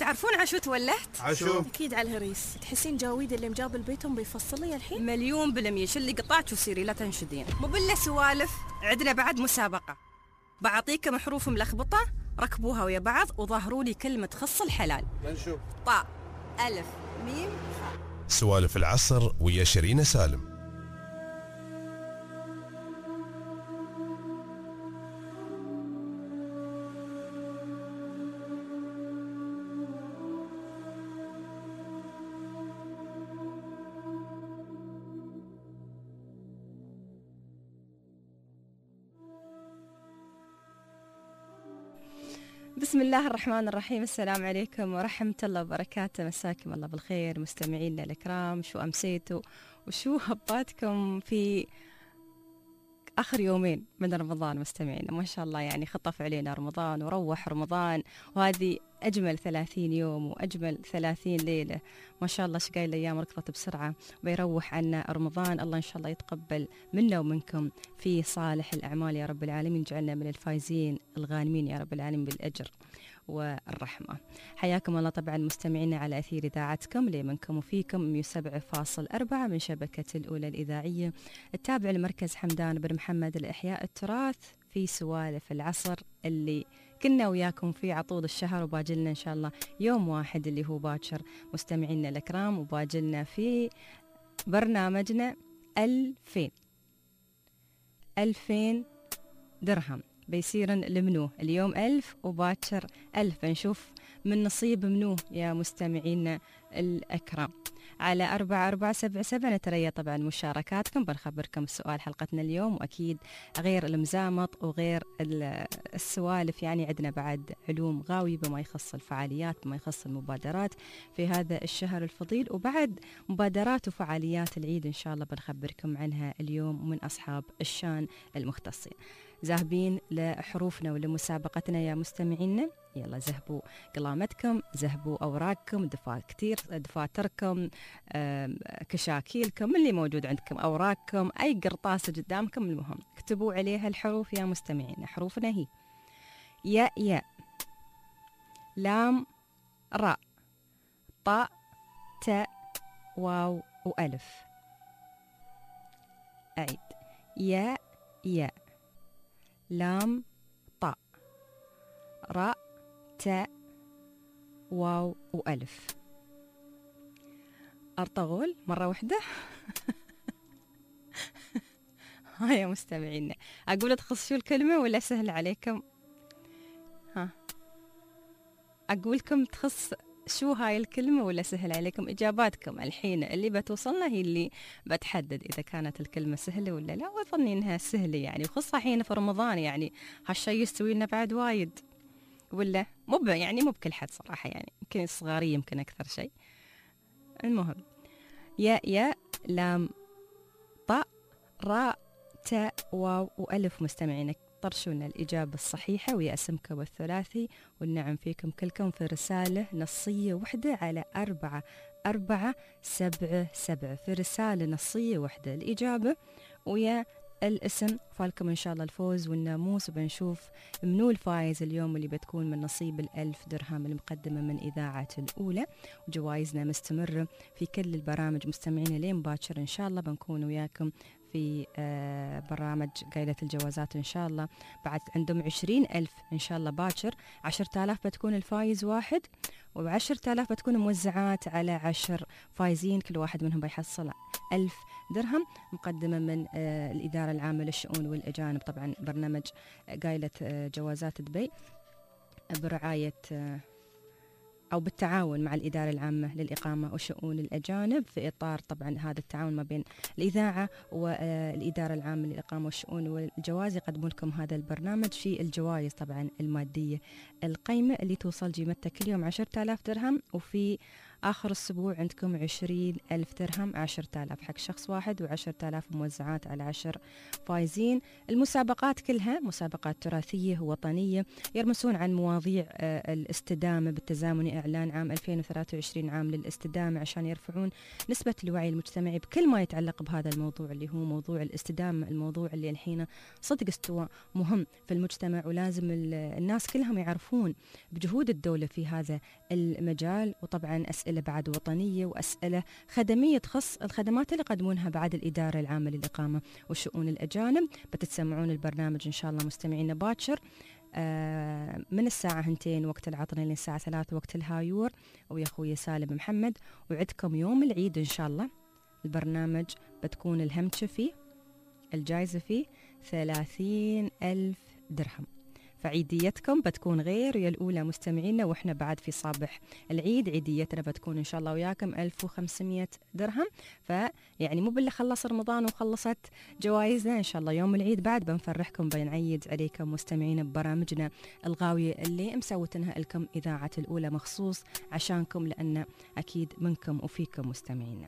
تعرفون عشو تولهت؟ عشو أكيد على الهريس. تحسين جاويد اللي مجاب البيتهم بيفصل لي الحين؟ 1,000,000% شلي قطعك وسيري لا تنشدين. مو بالله سوالف، عندنا بعد مسابقة. بعطيكم حروف ملخبطة ركبوها ويا بعض وظهروا لي كلمة تخص الحلال. نشوف. طاء ألف ميم خاء. سوالف العصر ويا شيرين سالم. بسم الله الرحمن الرحيم. السلام عليكم ورحمة الله وبركاته. مساكم الله بالخير مستمعينا الكرام. شو أمسيتوا وشو هباتكم في آخر يومين من رمضان مستمعينا؟ ما شاء الله يعني خطف علينا رمضان وروح رمضان، وهذه أجمل 30 يوم وأجمل 30 ليلة. ما شاء الله شقاي الأيام ركضت بسرعة ويروح عنا رمضان. الله إن شاء الله يتقبل منا ومنكم في صالح الأعمال يا رب العالمين، جعلنا من الفايزين الغانمين يا رب العالمين بالأجر والرحمة. حياكم الله طبعا مستمعينا على أثير إذاعتكم لي منكم وفيكم 107.4 من شبكة الأولى الإذاعية التابع لمركز حمدان بن محمد الإحياء التراث في سوالف العصر اللي كنا وياكم في عطود الشهر، وباجلنا إن شاء الله يوم واحد اللي هو باكر مستمعينا الأكرام، وباجلنا في برنامجنا 2000 درهم بيصيرن لمنوه اليوم 1000 وباكر 1000. نشوف من نصيب منوه يا مستمعينا الأكرام. على 4477 نتريا طبعا مشاركاتكم. بنخبركم سؤال حلقتنا اليوم، وأكيد غير المزامط وغير السوالف يعني عندنا بعد علوم غاوي بما يخص الفعاليات، بما يخص المبادرات في هذا الشهر الفضيل، وبعد مبادرات وفعاليات العيد إن شاء الله بنخبركم عنها اليوم من أصحاب الشان المختصين. ذاهبين لحروفنا ولمسابقتنا يا مستمعينا. يلا زهبوا قلامتكم، زهبوا أوراقكم، دفاتركم، كشاكيلكم اللي موجود عندكم، أوراقكم، أي قرطاسة قدامكم، المهم اكتبوا عليها الحروف يا مستمعينا. حروفنا هي ياء لام راء طاء تاء واو وألف. أعيد ياء لام طاء راء تاء واو وألف. أرطغول مرة واحدة. ها يا مستمعينا، أقول تخصصوا الكلمة ولا سهل عليكم؟ ها أقولكم تخص شو هاي الكلمة ولا سهل عليكم؟ إجاباتكم الحين اللي بتوصلنا هي اللي بتحدد إذا كانت الكلمة سهلة ولا لا، وظني إنها سهلة يعني، وخصها حين في رمضان يعني هالشي يستوي لنا بعد وايد، ولا مو بكل حد صراحة يعني، يمكن الصغاري يمكن أكثر شيء. المهم ياء لام طاء راء تاء واو وألف. مستمعينك طرشونا الإجابة الصحيحة ويا اسمكم الثلاثي، والنعم فيكم كلكم في رسالة نصية وحدة على 4477 في رسالة نصية وحدة الإجابة ويا الاسم. فالكم إن شاء الله الفوز والناموس، وبنشوف منو الفائز اليوم اللي بتكون من نصيب 1000 درهم المقدمة من إذاعة الأولى. وجوائزنا مستمرة في كل البرامج مستمعين لين باكر إن شاء الله بنكون وياكم في برامج قايلة الجوازات إن شاء الله. بعد عندهم 20,000 إن شاء الله باكر، 10,000 بتكون الفايز واحد، و10,000 بتكون موزعات على 10 فايزين، كل واحد منهم بيحصل 1000 درهم مقدمة من الإدارة العامة للشؤون والأجانب. طبعا برنامج قايلة جوازات دبي برعاية أو بالتعاون مع الإدارة العامة للإقامة وشؤون الأجانب، في إطار طبعا هذا التعاون ما بين الإذاعة والإدارة العامة للإقامة والشؤون والجواز يقدمون لكم هذا البرنامج في الجوائز طبعا المادية القيمة اللي توصل قيمتها كل يوم 10,000 درهم، وفي آخر الأسبوع عندكم 20,000 درهم، 10,000 حق شخص واحد و10,000 موزعات على 10 فايزين. المسابقات كلها مسابقات تراثية ووطنية، يرمسون عن مواضيع الاستدامة بالتزامن، إعلان عام 2023 عام للاستدامة عشان يرفعون نسبة الوعي المجتمعي بكل ما يتعلق بهذا الموضوع اللي هو موضوع الاستدامة، الموضوع اللي الحين صدق استوى مهم في المجتمع، ولازم الناس كلهم يعرفون بجهود الدولة في هذا المجال. وطبعا أسئلة بعد وطنية وأسئلة خدمية تخص الخدمات اللي يقدمونها بعد الإدارة العامة للإقامة وشؤون الأجانب. بتتسمعون البرنامج إن شاء الله مستمعينا باكر من الساعة 2 وقت العطلة للساعة 3 وقت الهايور، ويا أخوي سالم محمد. وعدكم يوم العيد إن شاء الله البرنامج بتكون الهمشة فيه، الجائزة فيه 30,000 درهم، فعيديتكم بتكون غير يا الأولى مستمعينا، وإحنا بعد في صباح العيد عيديتنا بتكون إن شاء الله وياكم 1500 درهم. فيعني مو بالله خلص رمضان وخلصت جوائزنا، إن شاء الله يوم العيد بعد بنفرحكم، بنعيد عليكم مستمعينا ببرامجنا الغاوية اللي مسوتنها لكم إذاعة الأولى مخصوص عشانكم، لأن أكيد منكم وفيكم مستمعينا.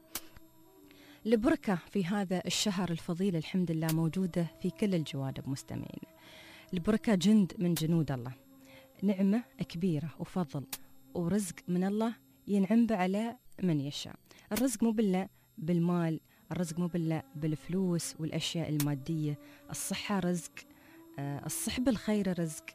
البركة في هذا الشهر الفضيل الحمد لله موجودة في كل الجوانب مستمعينا. البركة جند من جنود الله، نعمة كبيرة وفضل ورزق من الله ينعم به على من يشاء. الرزق مو بالله بالمال، الرزق مو بالله بالفلوس والأشياء المادية، الصحة رزق، الصحبة الخير رزق،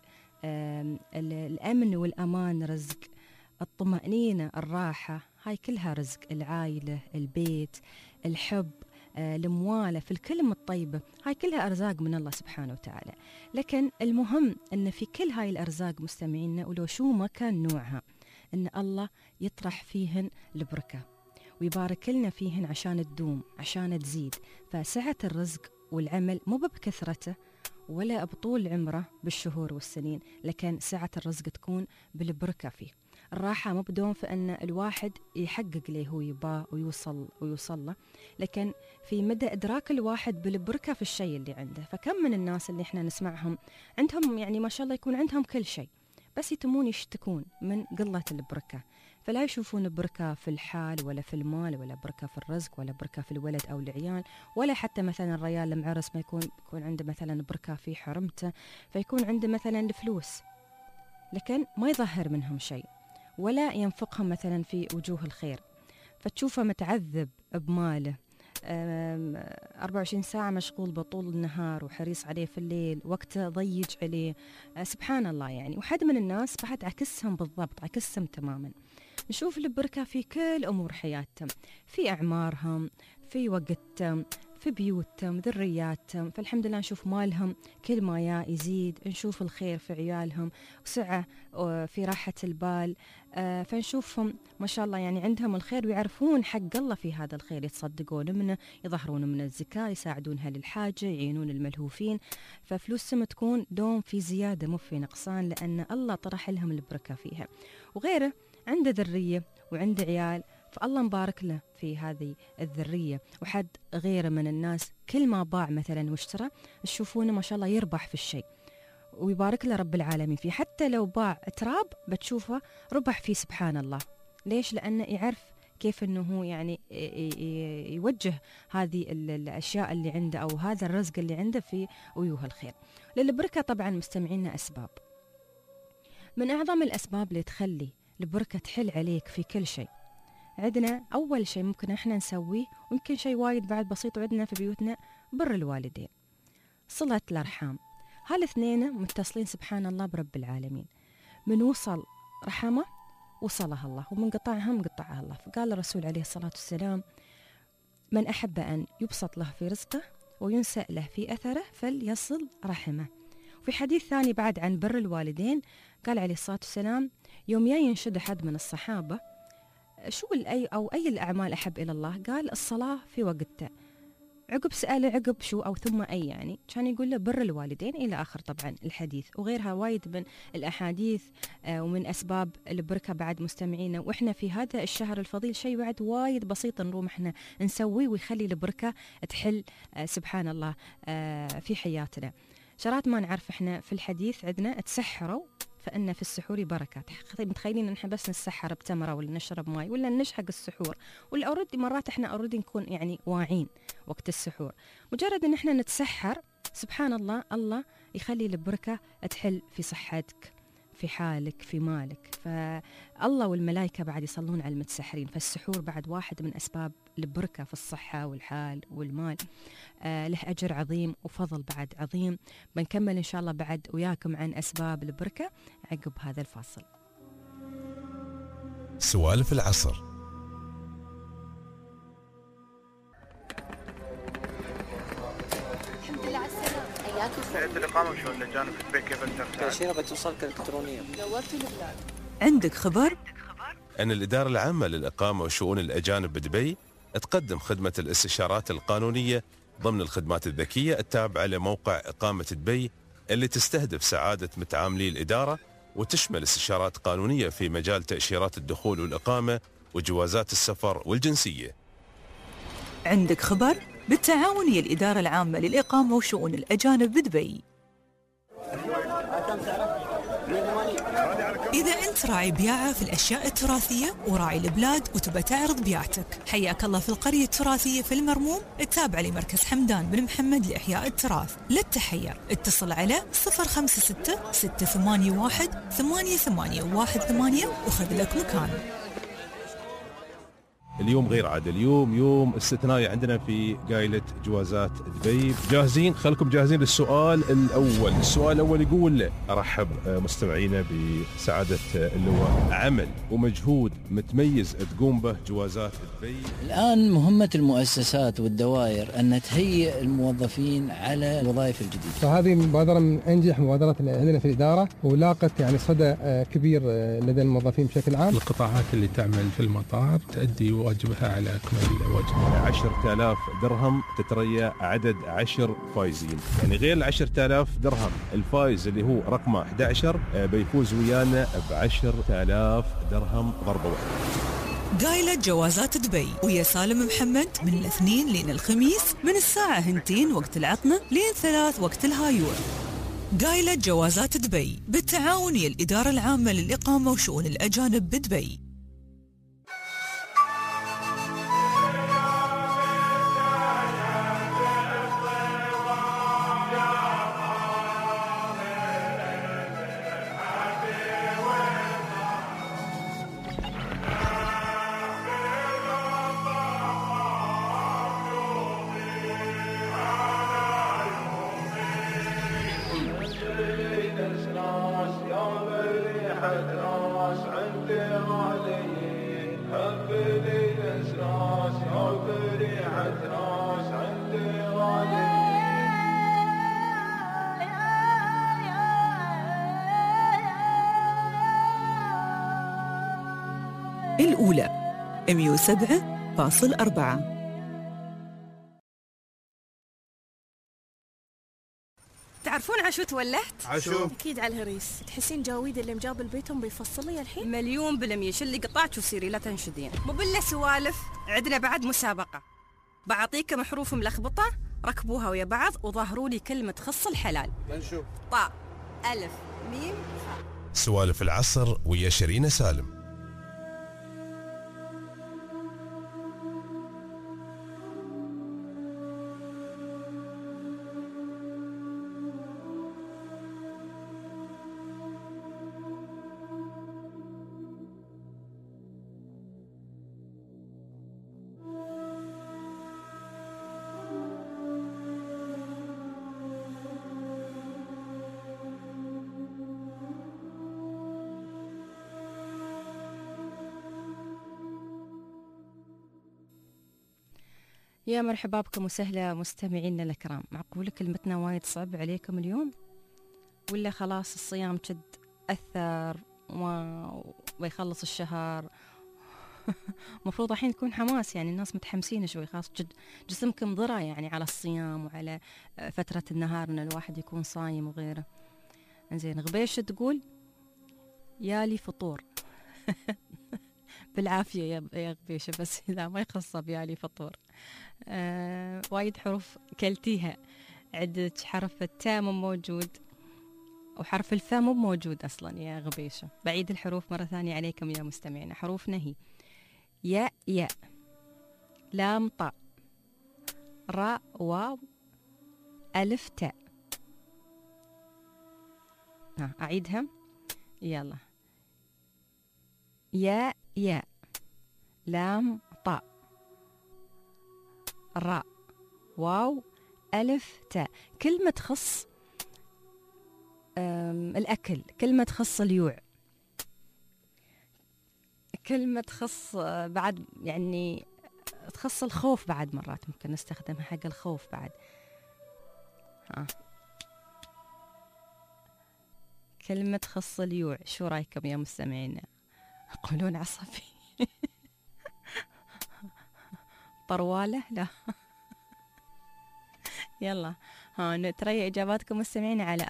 الأمن والأمان رزق، الطمأنينة الراحة هاي كلها رزق، العائلة البيت الحب الموالة في الكلمة الطيبة هاي كلها أرزاق من الله سبحانه وتعالى. لكن المهم أن في كل هاي الأرزاق مستمعينا ولو شو ما كان نوعها أن الله يطرح فيهن البركة ويبارك لنا فيهن عشان تدوم عشان تزيد. فسعة الرزق والعمل مو بكثرته ولا بطول عمره بالشهور والسنين، لكن سعة الرزق تكون بالبركة فيه. الراحة مو بدون فإن الواحد يحقق ليه هو يباه ويوصل له، لكن في مدى إدراك الواحد بالبركة في الشيء اللي عنده. فكم من الناس اللي احنا نسمعهم عندهم يعني ما شاء الله يكون عندهم كل شيء، بس يتمون يشتكون من قلة البركة، فلا يشوفون بركة في الحال ولا في المال ولا بركة في الرزق ولا بركة في الولد أو العيال، ولا حتى مثلا الرجال المعرس ما يكون عنده مثلا بركة في حرمته، فيكون عنده مثلا الفلوس لكن ما يظهر منهم شيء ولا ينفقهم مثلا في وجوه الخير، فتشوفه متعذب بماله 24 ساعة مشغول بطول النهار وحريص عليه في الليل، وقته ضيج عليه سبحان الله يعني. وحد من الناس بعد عكسهم بالضبط، عكسهم تماما. نشوف البركة في كل أمور حياتهم، في أعمارهم، في وقتهم، في بيوتهم، ذرياتهم. فالحمد لله نشوف مالهم كل ما يزيد، نشوف الخير في عيالهم وسعة في راحة البال. فنشوفهم ما شاء الله يعني عندهم الخير ويعرفون حق الله في هذا الخير، يتصدقون منه، يظهرون من الزكاة، يساعدون أهل الحاجة، يعينون الملهوفين. ففلوسهم تكون دوم في زيادة مو في نقصان، لأن الله طرح لهم البركة فيها. وغيره عنده ذرية وعنده عيال، فالله مبارك له في هذه الذرية. وحد غيره من الناس كل ما باع مثلا واشترى تشوفونه ما شاء الله يربح في الشيء ويبارك له رب العالمين فيه، حتى لو باع تراب بتشوفه ربح فيه سبحان الله. ليش؟ لأنه يعرف كيف أنه هو يعني يوجه هذه الأشياء اللي عنده أو هذا الرزق اللي عنده في وجوه الخير. للبركة طبعا مستمعينا أسباب، من أعظم الأسباب اللي تخلي البركة تحل عليك في كل شيء. عندنا أول شيء ممكن إحنا نسويه، ويمكن شيء وايد بعد بسيط وعندنا في بيوتنا، بر الوالدين، صلة الأرحام. هالاثنين متصلين سبحان الله برب العالمين، من وصل رحمه وصلها الله، ومن قطعها قطعها الله. فقال الرسول عليه الصلاة والسلام: من أحب أن يبسط له في رزقه وينسأ له في أثره فليصل رحمه. وفي حديث ثاني بعد عن بر الوالدين قال عليه الصلاة والسلام: يوم ينشد أحد من الصحابة شو أي الأعمال أحب إلى الله؟ قال الصلاة في وقتها. عقب سأله عقب شو أو ثم أي، يعني كان يقول له بر الوالدين إلى آخر طبعا الحديث. وغيرها وايد من الأحاديث ومن أسباب البركة بعد مستمعينا. وإحنا في هذا الشهر الفضيل شيء بعد وايد بسيط نروم إحنا نسويه ويخلي البركة تحل سبحان الله في حياتنا. شرات ما نعرف إحنا في الحديث عندنا تسحروا فإن في السحور بركة. متخيلين إن إحنا بس نسحر بتمرة ولا نشرب ماء ولا نشحق السحور، ولا أوريدي مرات إحنا أوريدي نكون يعني واعين وقت السحور، مجرد إن إحنا نتسحر سبحان الله الله يخلي البركة تحل في صحتك، في حالك، في مالك. فالله والملائكة بعد يصلون على المتسحرين، فالسحور بعد واحد من أسباب البركة في الصحة والحال والمال. له أجر عظيم وفضل بعد عظيم. بنكمل إن شاء الله بعد وياكم عن أسباب البركة عقب هذا الفاصل. سوالف العصر. الحمد لله على السلامة. حياكم. ساعة الإقامة وشون الأجانب في دبي كيف أقدر أساعد؟ تأشيرة بتوصلك إلكترونية. دورت البلاد. عندك خبر؟ أن الإدارة العامة للإقامة وشؤون الأجانب بدبي تقدم خدمة الاستشارات القانونية ضمن الخدمات الذكية التابعة لموقع إقامة دبي، اللي تستهدف سعادة متعاملي الإدارة وتشمل استشارات قانونية في مجال تأشيرات الدخول والإقامة وجوازات السفر والجنسية. عندك خبر؟ بالتعاون ويا الإدارة العامة للإقامة وشؤون الأجانب بدبي. إذا أنت راعي بياعة في الأشياء التراثية وراعي البلاد وتبى تعرض بياعتك، حياك الله في القرية التراثية في المرموم التابعة لمركز حمدان بن محمد لإحياء التراث. لا تتحير، اتصل على 056-681-8818 وخذ لك مكان. اليوم غير عادي، اليوم يوم استثنائي عندنا في قايلة جوازات دبي. جاهزين؟ خلكم جاهزين للسؤال الأول. السؤال الأول يقول: أرحب مستمعينا بسعادة اللواء، عمل ومجهود متميز تقوم به جوازات دبي. الآن مهمة المؤسسات والدوائر أن تهيئ الموظفين على الوظائف الجديدة. فهذه مبادرة من أنجح مبادرات عندنا في الإدارة، ولاقت يعني صدى كبير لدى الموظفين بشكل عام. القطاعات اللي تعمل في المطار تؤدي واجبها على أكمل وجه. 10,000 درهم تتريا عدد 10 فايزين، يعني غير 10,000 درهم الفايز اللي هو رقمه 11 بيفوز ويانا ب10,000 درهم ضربة واحدة. قايلة جوازات دبي ويا سالم محمد من الاثنين لين الخميس من الساعة 2 وقت العطنة لين 3 وقت الهايور. قايلة جوازات دبي بالتعاون ويا الإدارة العامة للإقامة وشؤون الأجانب بدبي. الأولى 107.4. تعرفون عشو تولهت؟ عشو أكيد على الهريس. تحسين جاويد اللي مجاب البيتهم بيفصل لي الحين؟ 1,000,000% شلي قطعك وصيري لا تنشدين. مو بالله سوالف، عندنا بعد مسابقة. بعطيكم حروف ملخبطة، ركبوها ويا بعض وظهروا لي كلمة تخص الحلال. نشوف. طاء ألف ميم فاء. سوالف العصر ويا شيرين سالم. يا مرحبا بكم وسهلا مستمعينا الكرام. معقولة كلمتنا وايد صعب عليكم اليوم، ولا خلاص الصيام جد أثر ويخلص الشهر؟ مفروض الحين يكون حماس، يعني الناس متحمسين شوي، خاص جد جسمكم ضرع يعني على الصيام وعلى فترة النهار ان الواحد يكون صايم وغيره. انزين غبيش تقول يالي فطور بالعافية يا غبيشة، بس إذا ما يخصها بيالي فطور. وايد حروف كلتيها، عندك حرف التاء موجود، وحرف الفاء مو موجود أصلا يا غبيشة. بعيد الحروف مرة ثانية عليكم يا مستمعين. حروفنا هي ياء ياء، لام طاء، راء واو، ألف تاء. أعيدها، يلا. ياء ياء، لام طاء، راء واو، ألف تاء. كلمة تخص الأكل، كلمة تخص اليوع، كلمة تخص بعد يعني تخص الخوف، بعد مرات ممكن نستخدمها حق الخوف بعد. كلمة تخص اليوع، شو رايكم يا مستمعين؟ يقولون عصبي. طروالة؟ لا. يلا نتري إجاباتكم مستمعين على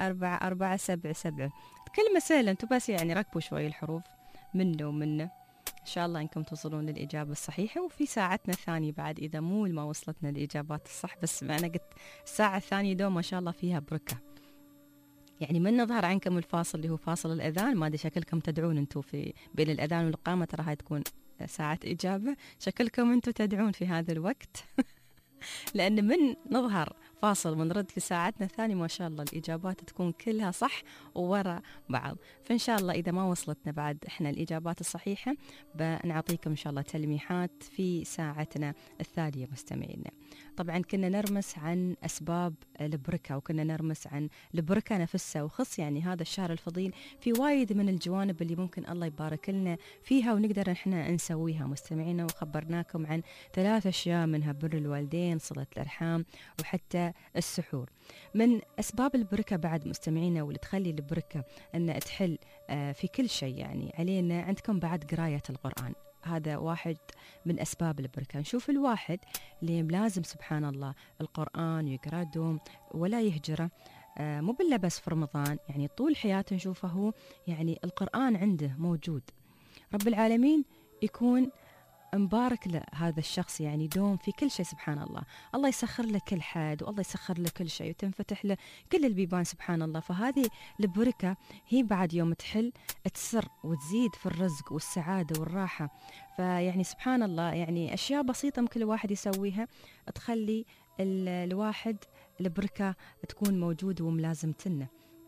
4477. كلمة سهلة، انتم بس يعني ركبوا شوي الحروف منه ومنه، إن شاء الله إنكم توصلون للإجابة الصحيحة. وفي ساعتنا الثانية بعد إذا مو ما وصلتنا الإجابات الصح، بس ما أنا قلت الساعة الثانية دوم ما شاء الله فيها بركة. يعني من نظهر عنكم الفاصل اللي هو فاصل الأذان، ما أدري شكلكم تدعون أنتم في بين الأذان والإقامة، ترى هاي تكون ساعة إجابة، شكلكم أنتم تدعون في هذا الوقت. لأن من نظهر فاصل ونرد في ساعتنا الثانية ما شاء الله الإجابات تكون كلها صح وورا بعض. فإن شاء الله إذا ما وصلتنا بعد إحنا الإجابات الصحيحة بنعطيكم إن شاء الله تلميحات في ساعتنا الثانية مستمعينا. طبعا كنا نرمس عن أسباب البركة، وكنا نرمس عن البركة نفسها، وخص يعني هذا الشهر الفضيل في وايد من الجوانب اللي ممكن الله يبارك لنا فيها ونقدر إحنا نسويها مستمعينا. وخبرناكم عن 3 أشياء، منها بر الوالدين، صلة الأرحام، وحتى السحور. من أسباب البركة بعد مستمعينا واللي تخلي البركة أن تحل في كل شيء يعني علينا، عندكم بعد قراية القرآن. هذا واحد من أسباب البركة. نشوف الواحد اللي ملازم سبحان الله القرآن يقرأ دوم ولا يهجره، مو بالله بس في رمضان، يعني طول حياته نشوفه يعني القرآن عنده موجود. رب العالمين يكون مبارك له هذا الشخص يعني دوم في كل شيء سبحان الله. الله يسخر له كل حد، والله يسخر له كل شيء، وتنفتح له كل البيبان سبحان الله. فهذه البركة هي بعد يوم تحل تسر وتزيد في الرزق والسعادة والراحة. فيعني سبحان الله يعني أشياء بسيطة ممكن الواحد يسويها تخلي الواحد البركة تكون موجودة وملازمتنا.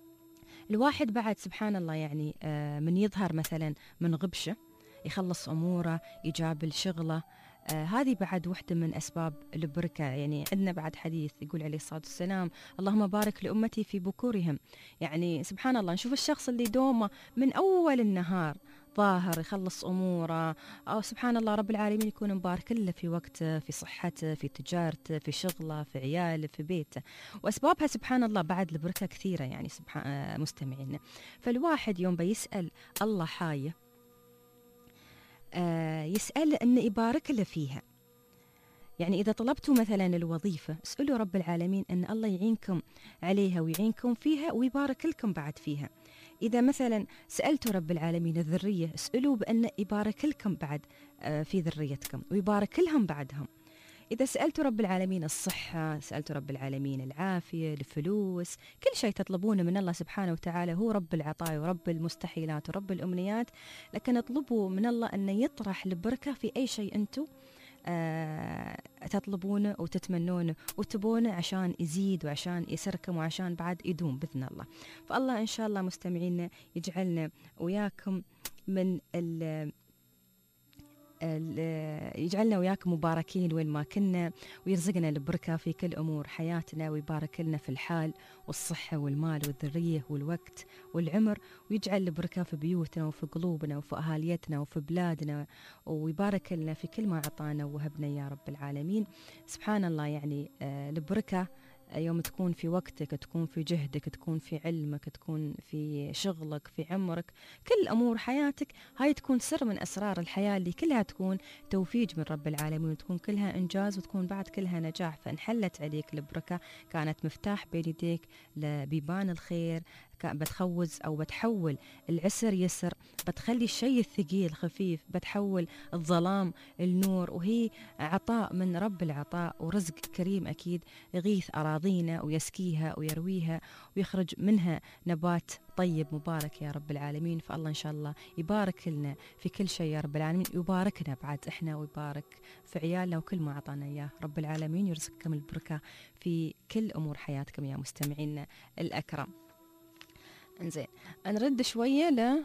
الواحد بعد سبحان الله يعني من يظهر مثلا من غبشة يخلص أموره، يجابل شغله، هذه بعد وحدة من أسباب البركة. يعني عندنا بعد حديث يقول عليه الصلاة والسلام: اللهم بارك لأمتي في بكورهم. يعني سبحان الله نشوف الشخص اللي دومه من أول النهار ظاهر يخلص أموره، أو سبحان الله رب العالمين يكون مبارك له في وقته، في صحته، في تجارته، في شغله، في عياله، في بيته. وأسبابها سبحان الله بعد البركة كثيرة يعني سبحان مستمعين. فالواحد يوم بيسأل الله حاجة يسأل أن يبارك له فيها. يعني إذا طلبتوا مثلا الوظيفة اسألوا رب العالمين أن الله يعينكم عليها ويعينكم فيها ويبارك لكم بعد فيها. إذا مثلا سألتوا رب العالمين الذرية اسألوا بأن يبارك لكم بعد في ذريتكم ويبارك لهم بعدهم. إذا سألتوا رب العالمين الصحة، سألتوا رب العالمين العافية، الفلوس، كل شيء تطلبونه من الله سبحانه وتعالى هو رب العطايا ورب المستحيلات ورب الأمنيات، لكن اطلبوا من الله أن يطرح البركة في أي شيء أنتم تطلبونه وتتمنونه وتبونه عشان يزيد وعشان يسركم وعشان بعد يدوم بإذن الله. فالله إن شاء الله مستمعينا يجعلنا وياكم من يجعلنا وياكم مباركين وين ما كنا، ويرزقنا البركة في كل أمور حياتنا، ويبارك لنا في الحال والصحة والمال والذرية والوقت والعمر، ويجعل البركة في بيوتنا وفي قلوبنا وفي أهاليتنا وفي بلادنا، ويبارك لنا في كل ما أعطانا وهبنا يا رب العالمين. سبحان الله يعني البركة يوم تكون في وقتك، تكون في جهدك، تكون في علمك، تكون في شغلك، في عمرك، كل أمور حياتك هاي تكون سر من أسرار الحياة اللي كلها تكون توفيج من رب العالمين، وتكون كلها إنجاز، وتكون بعد كلها نجاح. فانحلت عليك البركة كانت مفتاح بين يديك لبيبان الخير، بتخوز أو بتحول العسر يسر، بتخلي الشيء الثقيل خفيف، بتحول الظلام النور. وهي عطاء من رب العطاء ورزق كريم أكيد يغيث أراضينا ويسكيها ويرويها ويخرج منها نبات طيب مبارك يا رب العالمين. فالله إن شاء الله يبارك لنا في كل شيء يا رب العالمين، يباركنا بعد إحنا ويبارك في عيالنا وكل ما أعطانا إياه رب العالمين، يرزقكم البركة في كل أمور حياتكم يا مستمعين الأكرم. انزين نرد شوية ل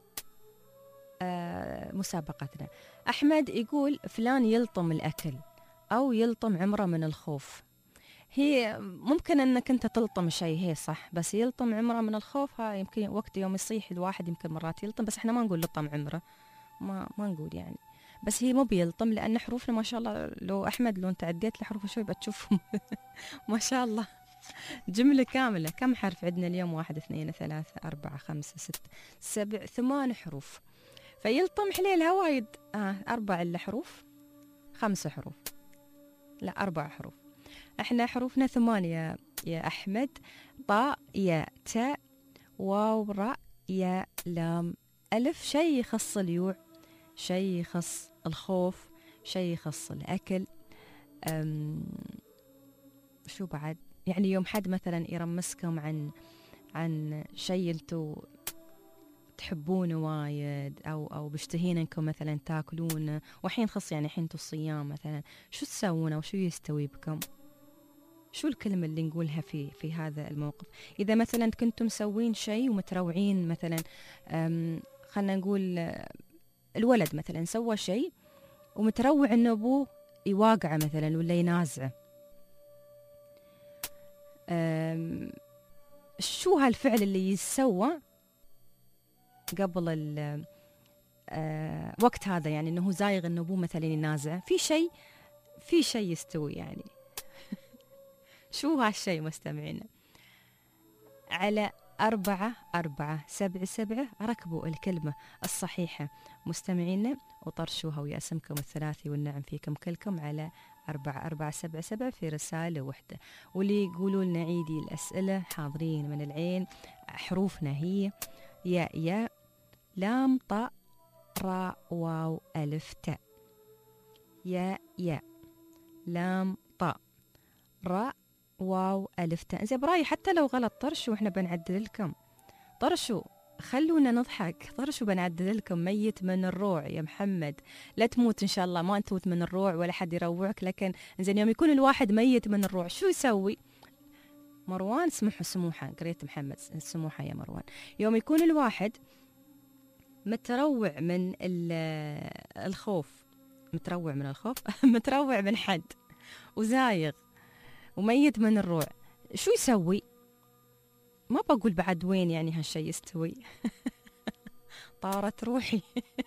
مسابقتنا. أحمد يقول فلان يلطم الأكل أو يلطم عمره من الخوف. هي ممكن أنك أنت تلطم شيء، هي صح، بس يلطم عمره من الخوف ها يمكن وقت يوم يصيح الواحد يمكن مرات يلطم، بس احنا ما نقول لطم عمره، ما نقول يعني، بس هي مو بيلطم لأن حروفنا ما شاء الله. لو أحمد لو أنت عديت لحروف شوي بتشوفهم ما شاء الله جملة كاملة. كم حرف عندنا اليوم؟ 1 2 3 4 5 6 7 8 حروف، فيلطم حليلها وايد. 4 إلا حروف، 5 حروف، لا 4 حروف. احنا حروفنا 8 يا أحمد: طاء يا تاء واو راء يا لام ألف. شيء يخص اليوع، شيء يخص الخوف، شيء يخص الأكل. شو بعد؟ يعني يوم حد مثلا يرمسكم عن شيء انتو تحبونه وايد او بيشتهين انكم مثلا تاكلونه، وحين خص يعني حين انتو الصيام مثلا، شو تسوون او شو يستوي بكم؟ شو الكلمة اللي نقولها في هذا الموقف؟ إذا مثلا كنتم مسوين شيء ومتروعين مثلا، خلنا نقول الولد مثلا سوى شيء ومتروع إنه أبوه يواقعه مثلا ولا ينازعه، شو هالفعل اللي يسوى قبل وقت هذا، يعني إنه هو زايغ إنه أبوه مثلا ينازعه في شيء يستوي يعني شو هالشيء مستمعينا؟ على 4 4 7 7 ركبوا الكلمة الصحيحة مستمعينا وطرشوها ويا اسمكم الثلاثي والنعم فيكم كلكم على 4 4 7 7 في رسالة واحدة. واللي يقولوا لنا عيدي الأسئلة حاضرين من العين. حروفنا هي يا لام طاء راء واو ألف تاء. يا لام طاء راء واو ألف تاء. زي برايي حتى لو غلط طرشوا احنا بنعدل لكم، طرشوا خلونا نضحك، طرشوا بنعدل لكم. ميت من الروع يا محمد، لا تموت ان شاء الله، ما تموت من الروع ولا حد يروعك، لكن زين يوم يكون الواحد ميت من الروع شو يسوي؟ مروان سموحة قريت محمد سموحة يا مروان. يوم يكون الواحد متروع من الخوف، متروع من الخوف متروع من حد وزايغ وميت من الروع، شو يسوي؟ ما بقول بعد وين يعني هالشي يستوي طارت روحي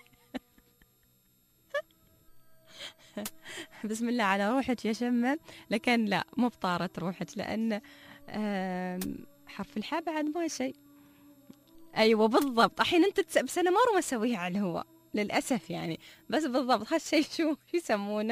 بسم الله على روحك يا شمة، لكن لا مو بطارت روحك، لأن حرف الحاء بعد ما شيء. أيوة بالضبط. الحين أنت بس أنا ما أسويها على الهواء للأسف يعني، بس بالضبط هالشي شو يسمونه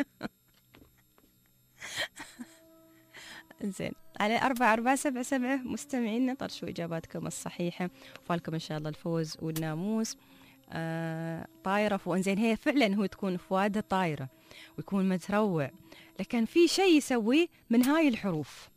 زين على 4 4 7 7 مستمعينا طرشوا إجاباتكم الصحيحة وفالكم إن شاء الله الفوز والناموس. طايرة فوق. زين هي فعلا هو تكون فؤاده طايرة ويكون متروع، لكن في شيء يسويه من هاي الحروف،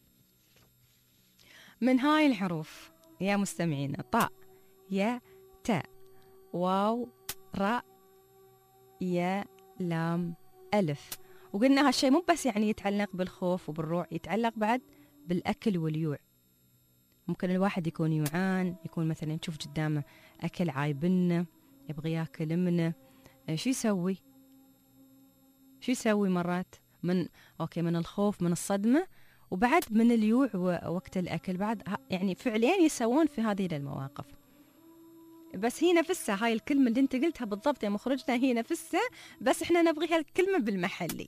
من هاي الحروف يا مستمعينا: طاء يا تاء واو راء يا لام ألف. وقلنا هالشيء مو بس يعني يتعلق بالخوف وبالروع، يتعلق بعد بالأكل واليوع. ممكن الواحد يكون يوعان، يكون مثلا يشوف قدامه أكل عايبنه يبغي ياكل منه، شو يسوي؟ شو يسوي مرات؟ من الخوف من الصدمة وبعد من اليوع وقت الأكل، بعد يعني فعليا يسوون في هذه المواقف. بس هي نفسها هاي الكلمة اللي انت قلتها بالضبط يا مخرجنا، هي نفسها بس احنا نبغيها الكلمة بالمحلي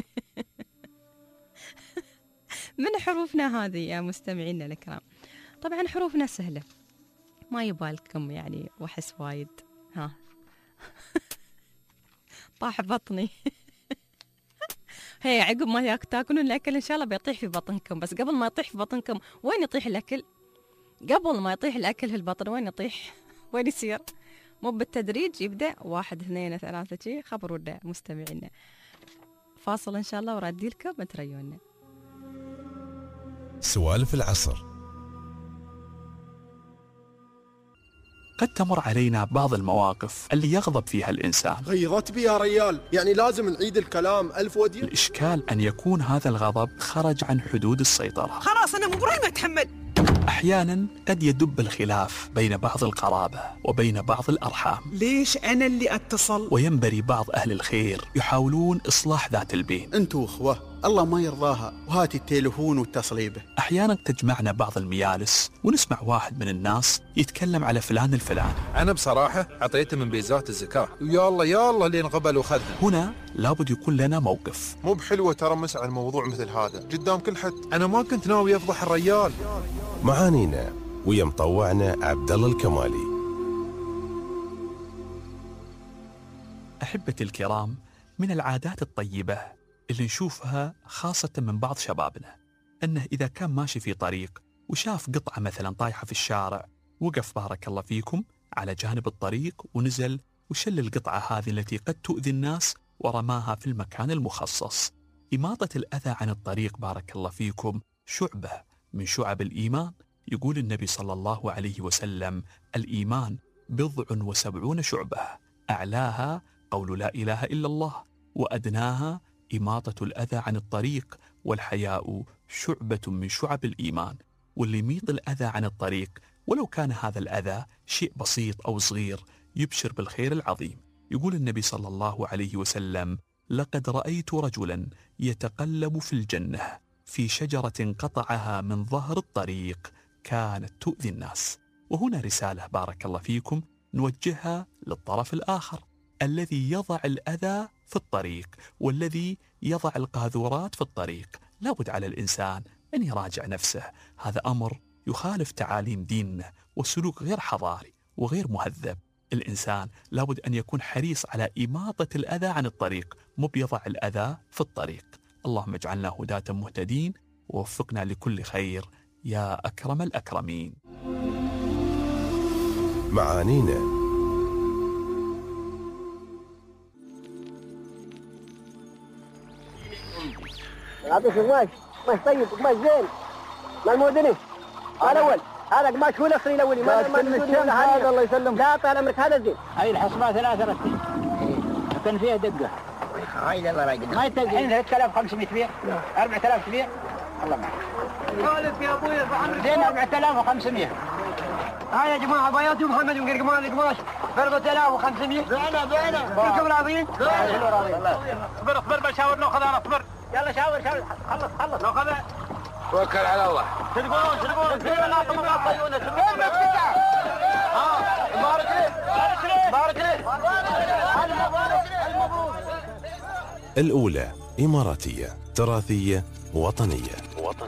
من حروفنا هذه يا مستمعينا الكرام. طبعا حروفنا سهلة ما يبالكم يعني وحس وايد. طاح بطني هي عقب ما تاكلون الأكل إن شاء الله بيطيح في بطنكم، بس قبل ما يطيح في بطنكم وين يطيح الأكل؟ قبل ما يطيح الأكل في البطن وين يطيح؟ وين يصير؟ مو بالتدريج، يبدأ 1 2 3 شي. خبرونا مستمعينا. فاصل إن شاء الله وردي لكم تريونا. سوالف العصر. قد تمر علينا بعض المواقف اللي يغضب فيها الإنسان. غيرت بي يا ريال، يعني لازم نعيد الكلام 1000 ودية. الإشكال أن يكون هذا الغضب خرج عن حدود السيطرة. خلاص أنا مو براي ما أتحمل. أحيانا قد يدب الخلاف بين بعض القرابة وبين بعض الأرحام. ليش أنا اللي أتصل؟ وينبري بعض أهل الخير يحاولون إصلاح ذات البين. أنتوا أخوة الله ما يرضاها، وهاتي التليفون واتصلي به. أحيانا تجمعنا بعض الميالس ونسمع واحد من الناس يتكلم على فلان الفلاني. أنا بصراحة عطيته من بيزات الزكاة، يلا لين غبل وخذنا. هنا لابد يكون لنا موقف. مو بحلوة ترى مسع الموضوع مثل هذا قدام كل حد. أنا ما كنت ناوي أفضح الريال. معانينا ويا مطوعنا عبد الله الكمالي. أحبتي الكرام، من العادات الطيبة اللي نشوفها خاصة من بعض شبابنا أنه إذا كان ماشي في طريق وشاف قطعة مثلا طايحة في الشارع، وقف بارك الله فيكم على جانب الطريق ونزل وشل القطعة هذه التي قد تؤذي الناس ورماها في المكان المخصص. إماطة الأذى عن الطريق بارك الله فيكم شعبة من شعب الإيمان. يقول النبي صلى الله عليه وسلم: الإيمان 70 شعبة، أعلاها قول لا إله إلا الله، وأدناها إماطة الأذى عن الطريق، والحياء شعبة من شعب الإيمان. واللي يميط الأذى عن الطريق ولو كان هذا الأذى شيء بسيط أو صغير يبشر بالخير العظيم. يقول النبي صلى الله عليه وسلم: لقد رأيت رجلا يتقلب في الجنة في شجرة قطعها من ظهر الطريق كانت تؤذي الناس. وهنا رسالة بارك الله فيكم نوجهها للطرف الآخر الذي يضع الأذى في الطريق والذي يضع القاذورات في الطريق. لابد على الإنسان أن يراجع نفسه، هذا أمر يخالف تعاليم ديننا وسلوك غير حضاري وغير مهذب. الإنسان لابد أن يكون حريص على إماطة الأذى عن الطريق، مو بيضع الأذى في الطريق. اللهم اجعلنا هداة مهتدين ووفقنا لكل خير يا أكرم الأكرمين. معانينا. أعطيك قماش طيب، قماش زين، ما المودني الأول، هذا قماش هو الأصلي الأولي، ما هذا الله يسلم. لا طال عمرك هذا زين. هاي الحصبة 3 رتين، كان فيها دقة. هاي الله رايق. ما الحين 3500 بيع، 4000 بيع، الله معك. خالد يا أبوي زين 4500. هاي يا جماعة بياتي محمد من قرقمان قماش 4500. بعنا كلكم راضيين؟ اصبر بشاور لو خذ اصبر. يلا شاور خلص لو خذ توكل على الله. تقولون بارك لي. الأولى إماراتية تراثية وطنية.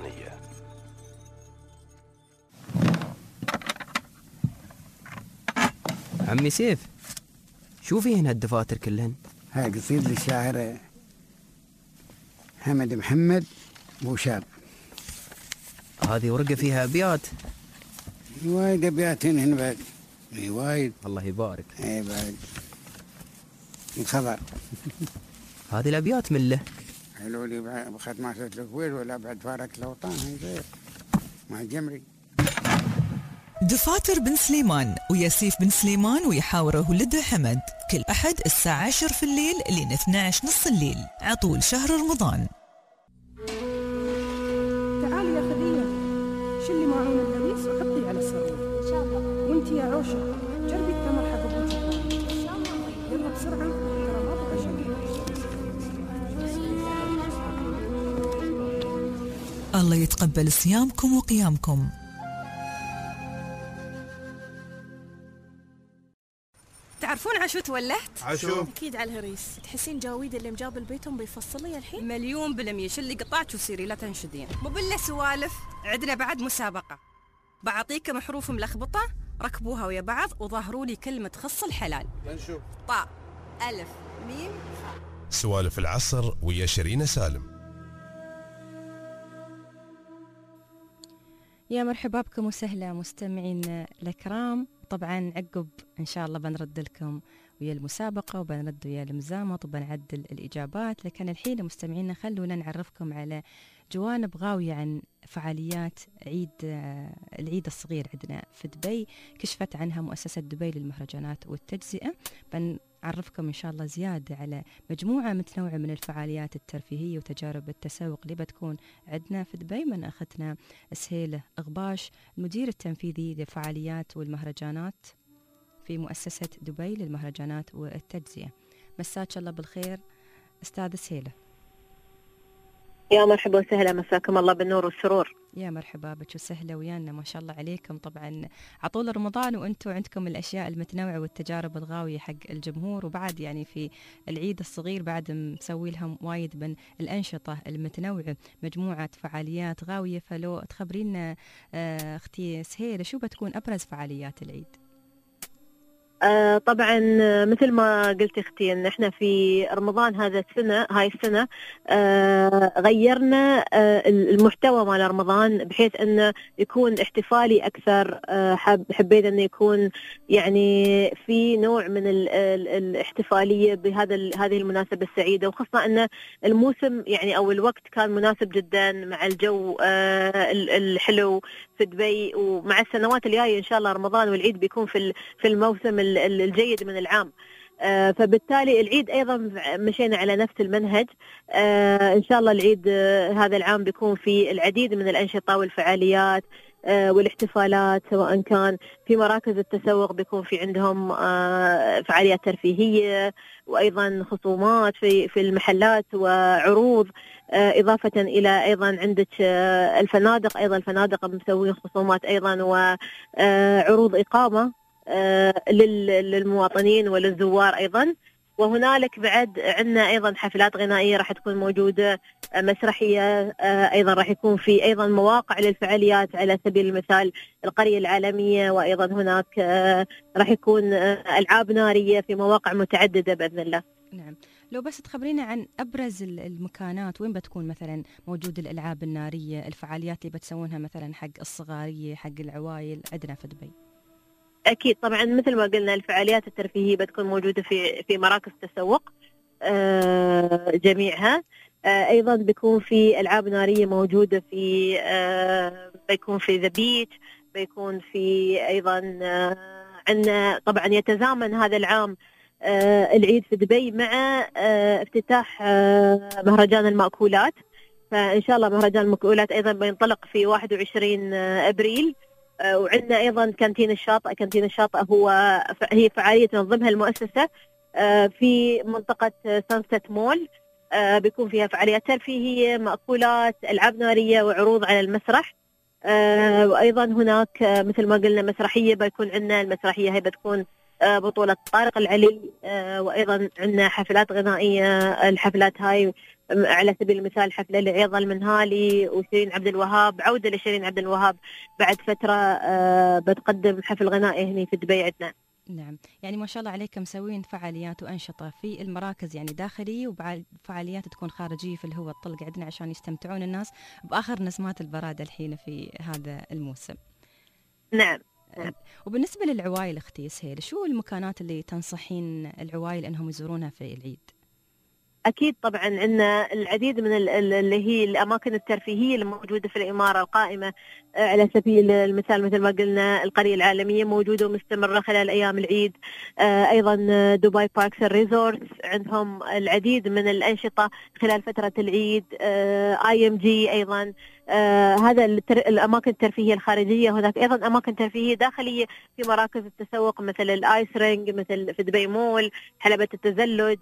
عمي سيف، شوفي هنا الدفاتر كلهن. هاي قصيدة للشاعر حمد محمد بوشاب. هذه ورقة فيها أبيات. وايد أبيات هنا بعد، وايد. الله يبارك. اي بعد الخضر. هذه الأبيات من له. قالوا لي بخد ما صرت الكويت ولا بعد فارق الأوطان هاي مع الجمري. دفاتر بن سليمان وياسيف بن سليمان ويحاوره ولده حمد، كل أحد الساعة 10 في الليل لين 12 نص الليل عطول شهر رمضان. تعالي يا خديجة، شلي معون اللبيس وحطي على السرير. إن شاء الله. وانتي يا عوشة جربي التمر حق أبوتي. إن شاء الله. يلا بسرعة ترى ما بقى شيء. الله يتقبل صيامكم وقيامكم. تعرفون عشو تولهت؟ عشو؟ أكيد على الهريس. تحسين جاويد اللي مجاب البيتهم بيفصل لي الحين؟ 1,000,000% شلي قطعت وسيري لا تنشدين. مو بالله سوالف، عندنا بعد مسابقة. بعطيكم حروف ملخبطة، ركبوها ويا بعض وظهروا لي كلمة تخص الحلال. نشوف. طاء ألف ميم خاء. سوالف العصر ويا شيرين سالم. يا مرحبا بكم وسهلا مستمعين الكرام. طبعا عقب إن شاء الله بنرد لكم ويا المسابقة وبنرد ويا المزامط وبنعدل الإجابات، لكن الحين مستمعينا خلونا نعرفكم على جوانب غاوية عن فعاليات العيد الصغير عندنا في دبي، كشفت عنها مؤسسة دبي للمهرجانات والتجزئة. بنعرفكم إن شاء الله زيادة على مجموعة متنوعة من الفعاليات الترفيهية وتجارب التسوق اللي بتكون عندنا في دبي من أختنا سهيلة غباش، المدير التنفيذي للفعاليات والمهرجانات في مؤسسة دبي للمهرجانات والتجزئة. مساك الله بالخير أستاذة سهيلة. يا مرحبا وسهلا، مساكم الله بالنور والسرور. يا مرحبا بك وسهلا ويانا، ما شاء الله عليكم. طبعا عطول رمضان وانتم عندكم الاشياء المتنوعه والتجارب الغاويه حق الجمهور، وبعد يعني في العيد الصغير بعد مسوي لهم وايد من الانشطه المتنوعه، مجموعه فعاليات غاويه. فلو تخبرينا اختي سهيله شو بتكون ابرز فعاليات العيد؟ طبعا مثل ما قلت اختي ان احنا في رمضان هاي السنه غيرنا المحتوى مال رمضان بحيث انه يكون احتفالي اكثر. حبينا انه يكون يعني في نوع من الاحتفاليه هذه المناسبه السعيده، وخاصه ان الموسم يعني او الوقت كان مناسب جدا مع الجو الحلو في دبي، ومع السنوات الجايه ان شاء الله رمضان والعيد بيكون في الموسم الجيد من العام. فبالتالي العيد أيضا مشينا على نفس المنهج. إن شاء الله العيد هذا العام بيكون في العديد من الأنشطة والفعاليات والاحتفالات، سواء كان في مراكز التسوق بيكون في عندهم فعاليات ترفيهية، وأيضا خصومات في المحلات وعروض، إضافة إلى أيضا عندك الفنادق، أيضا الفنادق مسوين خصومات أيضا وعروض إقامة للمواطنين وللزوار أيضا. وهنالك بعد عندنا أيضا حفلات غنائية راح تكون موجودة، مسرحية، أيضا راح يكون في أيضا مواقع للفعاليات على سبيل المثال القرية العالمية، وأيضا هناك راح يكون ألعاب نارية في مواقع متعددة بإذن الله. نعم، لو بس تخبرينا عن أبرز المكانات وين بتكون مثلا موجود الألعاب النارية، الفعاليات اللي بتسوونها مثلا حق الصغارية حق العوائل عندنا في دبي. أكيد طبعا مثل ما قلنا الفعاليات الترفيهية بتكون موجودة في مراكز تسوق جميعها. أيضا بيكون في ألعاب نارية موجودة بيكون في ذا بيتش، بيكون في أيضا عندنا طبعا يتزامن هذا العام العيد في دبي مع افتتاح مهرجان المأكولات. فإن شاء الله مهرجان المأكولات أيضا بينطلق في 21 أبريل. وعندنا أيضا كانتين الشاطئ هي فعالية تنظمها المؤسسة في منطقة سانست مول. بيكون فيها فعاليات ترفيهية، مأكولات، ألعاب نارية، وعروض على المسرح. وأيضا هناك مثل ما قلنا مسرحية، بيكون عندنا المسرحية هي بتكون بطولة طارق العلي. وأيضا عندنا حفلات غنائية، الحفلات هاي على سبيل المثال حفلة لعياض المنهالي وشيرين عبد الوهاب، عودة لشيرين عبد الوهاب بعد فترة بتقدم حفل غنائي هنا في دبي عندنا. نعم، يعني ما شاء الله عليكم مسوين فعاليات وأنشطة في المراكز يعني داخلية، وبعد فعاليات تكون خارجية في الهواء الطلق عندنا عشان يستمتعون الناس بآخر نسمات البراد الحين في هذا الموسم. نعم. وبالنسبة للعوائل أختي سهيل، شو المكانات اللي تنصحين العوائل أنهم يزورونها في العيد؟ أكيد طبعا عندنا العديد من اللي هي الأماكن الترفيهية الموجودة في الإمارة القائمة. على سبيل المثال مثل ما قلنا القرية العالمية موجودة ومستمرة خلال أيام العيد. أيضا دبي باركس ريزورتس عندهم العديد من الأنشطة خلال فترة العيد. IMG أيضا. هذا الأماكن الترفيهية الخارجية. هناك أيضا أماكن ترفيهية داخلية في مراكز التسوق مثل الآيس رينج، مثل في دبي مول، حلبة التزلج،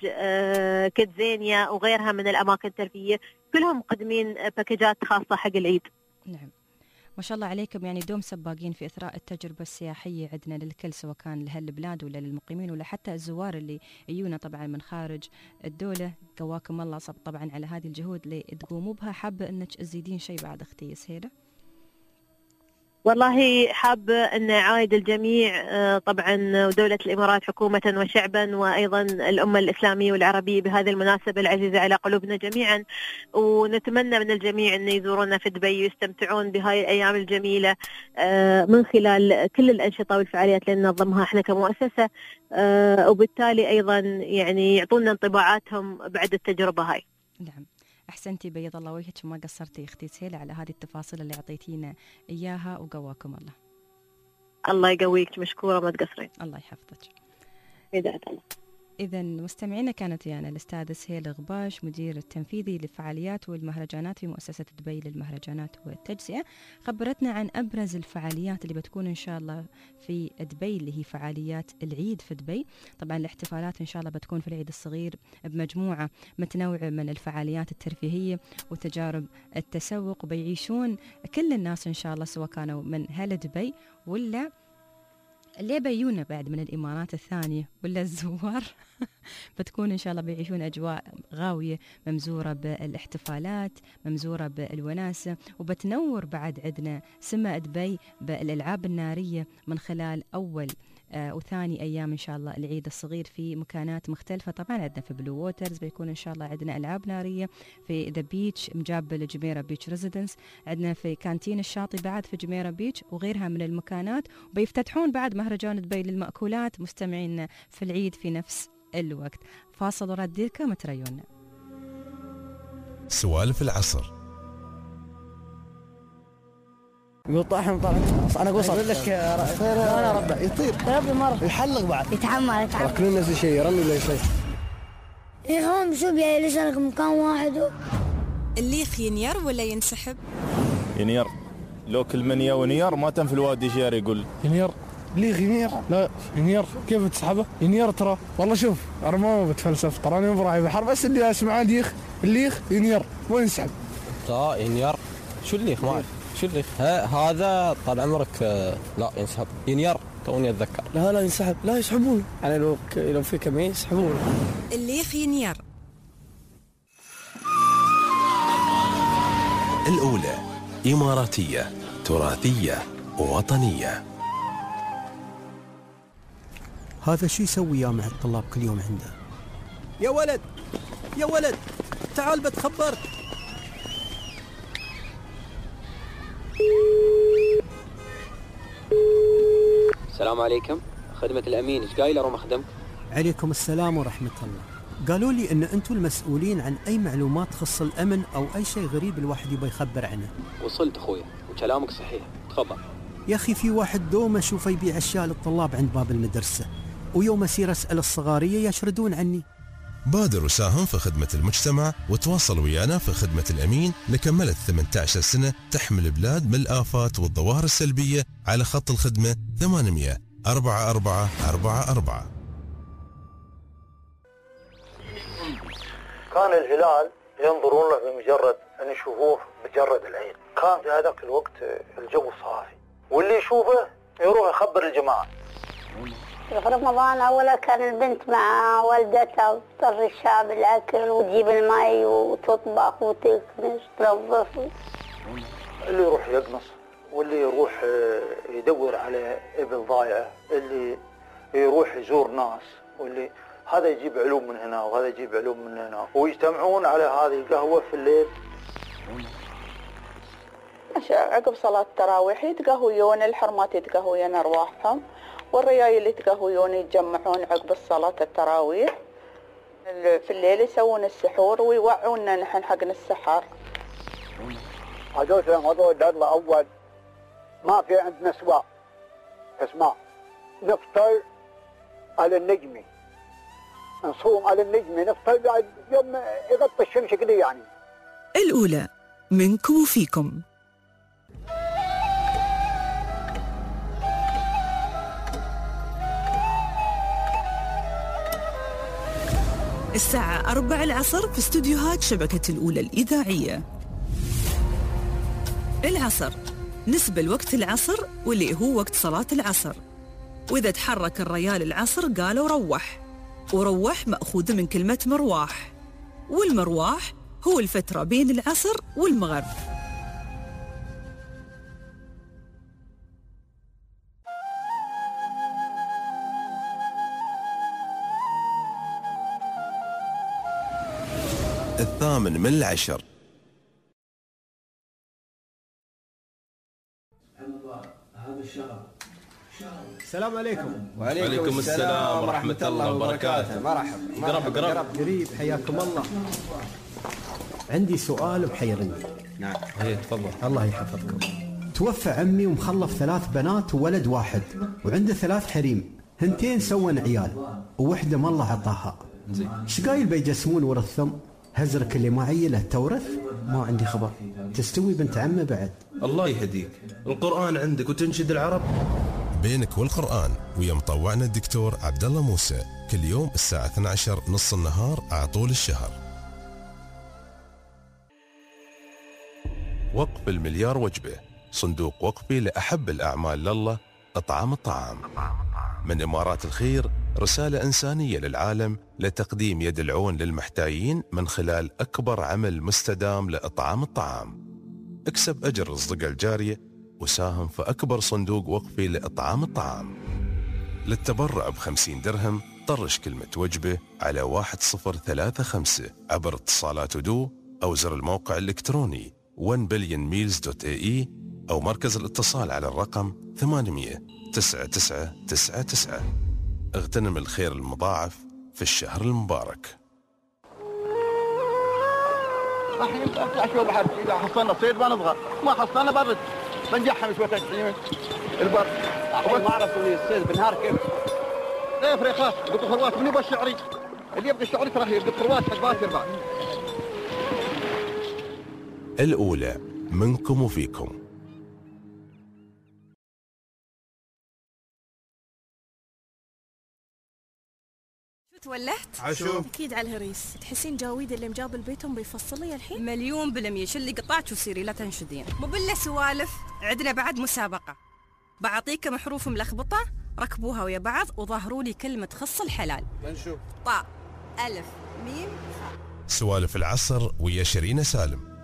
كيدزينيا وغيرها من الأماكن الترفيهية، كلهم مقدمين باكجات خاصة حق العيد. نعم، ما شاء الله عليكم، يعني دوم سباقين في إثراء التجربة السياحية عندنا للكل، سواء كان لهالبلاد ولا للمقيمين ولا حتى الزوار اللي يجونا طبعا من خارج الدولة. قواكم الله طبعا على هذه الجهود اللي تقوموا بها. حابة أنك تزيدين شيء بعد أختي سهيلة؟ والله حابة أن أعايد الجميع طبعا ودولة الإمارات حكومة وشعبا وأيضا الأمة الإسلامية والعربية بهذه المناسبة العزيزة على قلوبنا جميعا، ونتمنى من الجميع أن يزورونا في دبي ويستمتعون بهاي الأيام الجميلة من خلال كل الأنشطة والفعاليات اللي ننظمها احنا كمؤسسة، وبالتالي أيضا يعني يعطونا انطباعاتهم بعد التجربة هاي. نعم، أحسنتي، بيض الله وجهك وما قصرتي أختي سهيلة على هذه التفاصيل اللي أعطيتينا إياها، وقواكم الله. الله يقويك، مشكورة، ما تقصرين. الله يحفظك. إذا الله. إذا مستمعينا، كانت يعني الأستاذة سهيلة غباش مدير التنفيذي للفعاليات والمهرجانات في مؤسسة دبي للمهرجانات والتجزئة، خبرتنا عن أبرز الفعاليات اللي بتكون إن شاء الله في دبي، اللي هي فعاليات العيد في دبي. طبعا الاحتفالات إن شاء الله بتكون في العيد الصغير بمجموعة متنوعة من الفعاليات الترفيهية وتجارب التسوق، وبيعيشون كل الناس إن شاء الله سواء كانوا من أهل دبي ولا اللي بيجونا بعد من الإمارات الثانية ولا الزوار بتكون إن شاء الله بيعيشون أجواء غاوية ممزورة بالاحتفالات، ممزورة بالوناسة، وبتنور بعد عندنا سما دبي بالألعاب النارية من خلال أول وثاني أيام إن شاء الله العيد الصغير في مكانات مختلفة. طبعا عندنا في بلو ووترز بيكون إن شاء الله عندنا ألعاب نارية، في ذا بيتش مجاب الجميرة بيتش ريزيدنس، عندنا في كانتين الشاطئ بعد في جميرة بيتش وغيرها من المكانات، وبيفتتحون بعد مهرجان دبي للمأكولات مستمعين في العيد في نفس الوقت. فاصل ورديكم تريونا. سوالف العصر. يقول طاحن انا قصر اقول لك انا ربع يطير يا مره يحلق بعد يتحمل كلنا نفس الشيء يرمي ولا شيء. ايه هون بشوف ليش لك مكان واحد. الليخ ينير ولا ينسحب؟ ينير، لو كل من ونير ما تنفي الوادي شير. يقول ينير ليخ ينير، لا ينير كيف تسحبه؟ ينير ترى والله شوف انا ما بتفلسف، تراني مبراعي بحر، بس اللي اسمعه ديخ الليخ ينير مو ينسحب. ينير شو الليخ؟ ما اعرف شو الليخ. هذا طال عمرك لا ينسحب. ينير توني اتذكر. لا ينسحب، لا يسحبونه يعني لو في كمين يسحبونه. الليخ ينير. الأولى إماراتية تراثية وطنية. هذا شو يسوي يا مع الطلاب كل يوم عنده؟ يا ولد تعال بتخبرك. السلام عليكم، خدمة الأمين، إيش قايل أروم أخدمك؟ عليكم السلام ورحمة الله. قالوا لي إن أنتم المسؤولين عن أي معلومات تخص الأمن أو أي شيء غريب الواحد يبغى يخبر عنه. وصلت أخويا وكلامك صحيح، تفضل. يا أخي في واحد دوم أشوفه يبيع أشياء للطلاب عند باب المدرسة، ويوم أسير أسأل الصغارية يشردون عني. بادر وساهم في خدمة المجتمع وتواصل ويانا في خدمة الأمين لكملت 18 سنة تحمل بلاد من الآفات والظواهر السلبية على خط الخدمة 800 4444. كان الهلال ينظرون له بمجرد أن يشوفوه مجرد العين، كان في هذاك الوقت الجو صافي، واللي يشوفه يروح يخبر الجماعة. في رمضان أولا كان البنت مع والدتها وتطر الشاب الأكل وتجيب الماء وتطبخ وتكنس تنظف. اللي يروح يقنص، واللي يروح يدور على ابن ضايعة، اللي يروح يزور ناس، واللي هذا يجيب علوم من هنا وهذا يجيب علوم من هنا، ويجتمعون على هذه القهوة في الليل. عقب صلاة التراويح يتقهويون، الحرمات يتقهوين أرواحهم، والرجال يتقهويون يتجمعون عقب الصلاة التراويح. في الليل يسوون السحور ويوعونا نحن حقنا السحر. هذول الله أول ما في عندنا سواء اسمع، نفطر على النجمة، نصوم على النجمة، نفطر بعد يوم يغطي الشمس كده يعني. الأولى منكم وفيكم. الساعة 4 العصر في استوديوهات شبكة الأولى الإذاعية. العصر نسبة لوقت العصر واللي هو وقت صلاة العصر، وإذا تحرك الريال العصر قالوا روح، وروح مأخوذ من كلمة مرواح، والمرواح هو الفترة بين العصر والمغرب. 8 من 10. السلام عليكم. وعليكم السلام ورحمة الله وبركاته. مرحبا. قريب حياكم الله. عندي سؤال محيرني. نعم. تفضل. الله يحفظكم. توفى عمي ومخلف 3 بنات وولد واحد، وعنده 3 حريم، 2 سوون عيال ووحدة ما الله عطاها. ايش قايل بيجسمون ورثهم؟ هزرك اللي ما عيله تورث؟ ما عندي خبر. تستوي بنت عمه بعد. الله يهديك، القرآن عندك وتنشد العرب. بينك والقرآن ويا مطوعنا الدكتور عبد الله موسى، كل يوم الساعة 12 نص النهار على طول الشهر. وقف المليار وجبة، صندوق وقفي لأحب الأعمال لله، إطعام الطعام. من إمارات الخير رسالة إنسانية للعالم لتقديم يد العون للمحتاجين من خلال أكبر عمل مستدام لإطعام الطعام. اكسب أجر الصدقة الجارية وساهم في أكبر صندوق وقفي لإطعام الطعام. للتبرع ب50 درهم طرش كلمة وجبة على 1035 عبر اتصالات ودو أو زر الموقع الإلكتروني 1billionmeals.ae أو مركز الاتصال على الرقم 800 9999. اغتنم الخير المضاعف في الشهر المبارك. راح نطلع شو البحر، إذا حصلنا صيد ما نبغى، ما حصلنا برد بنجحها شوية تقديم البر. ما أعرف اللي الصيد بالنهار كيف. لا فريخات قط خروات من يبغى الشعري، اللي يبغى الشعري ترى قط خروات حق باكر بعد. الأولى منكم وفيكم. تولهت؟ عشو اكيد على الهريس. تحسين جاويد اللي مجاب البيتهم بيفصل لي الحين؟ 1,000,000% شلي قطعت وسيري لا تنشدين. مو بالله سوالف، عندنا بعد مسابقة. بعطيكم حروف ملخبطة، ركبوها ويا بعض وظهروا لي كلمة تخص الحلال. بنشوف. طاء ألف ميم خاء. سوالف العصر ويا شيرين سالم.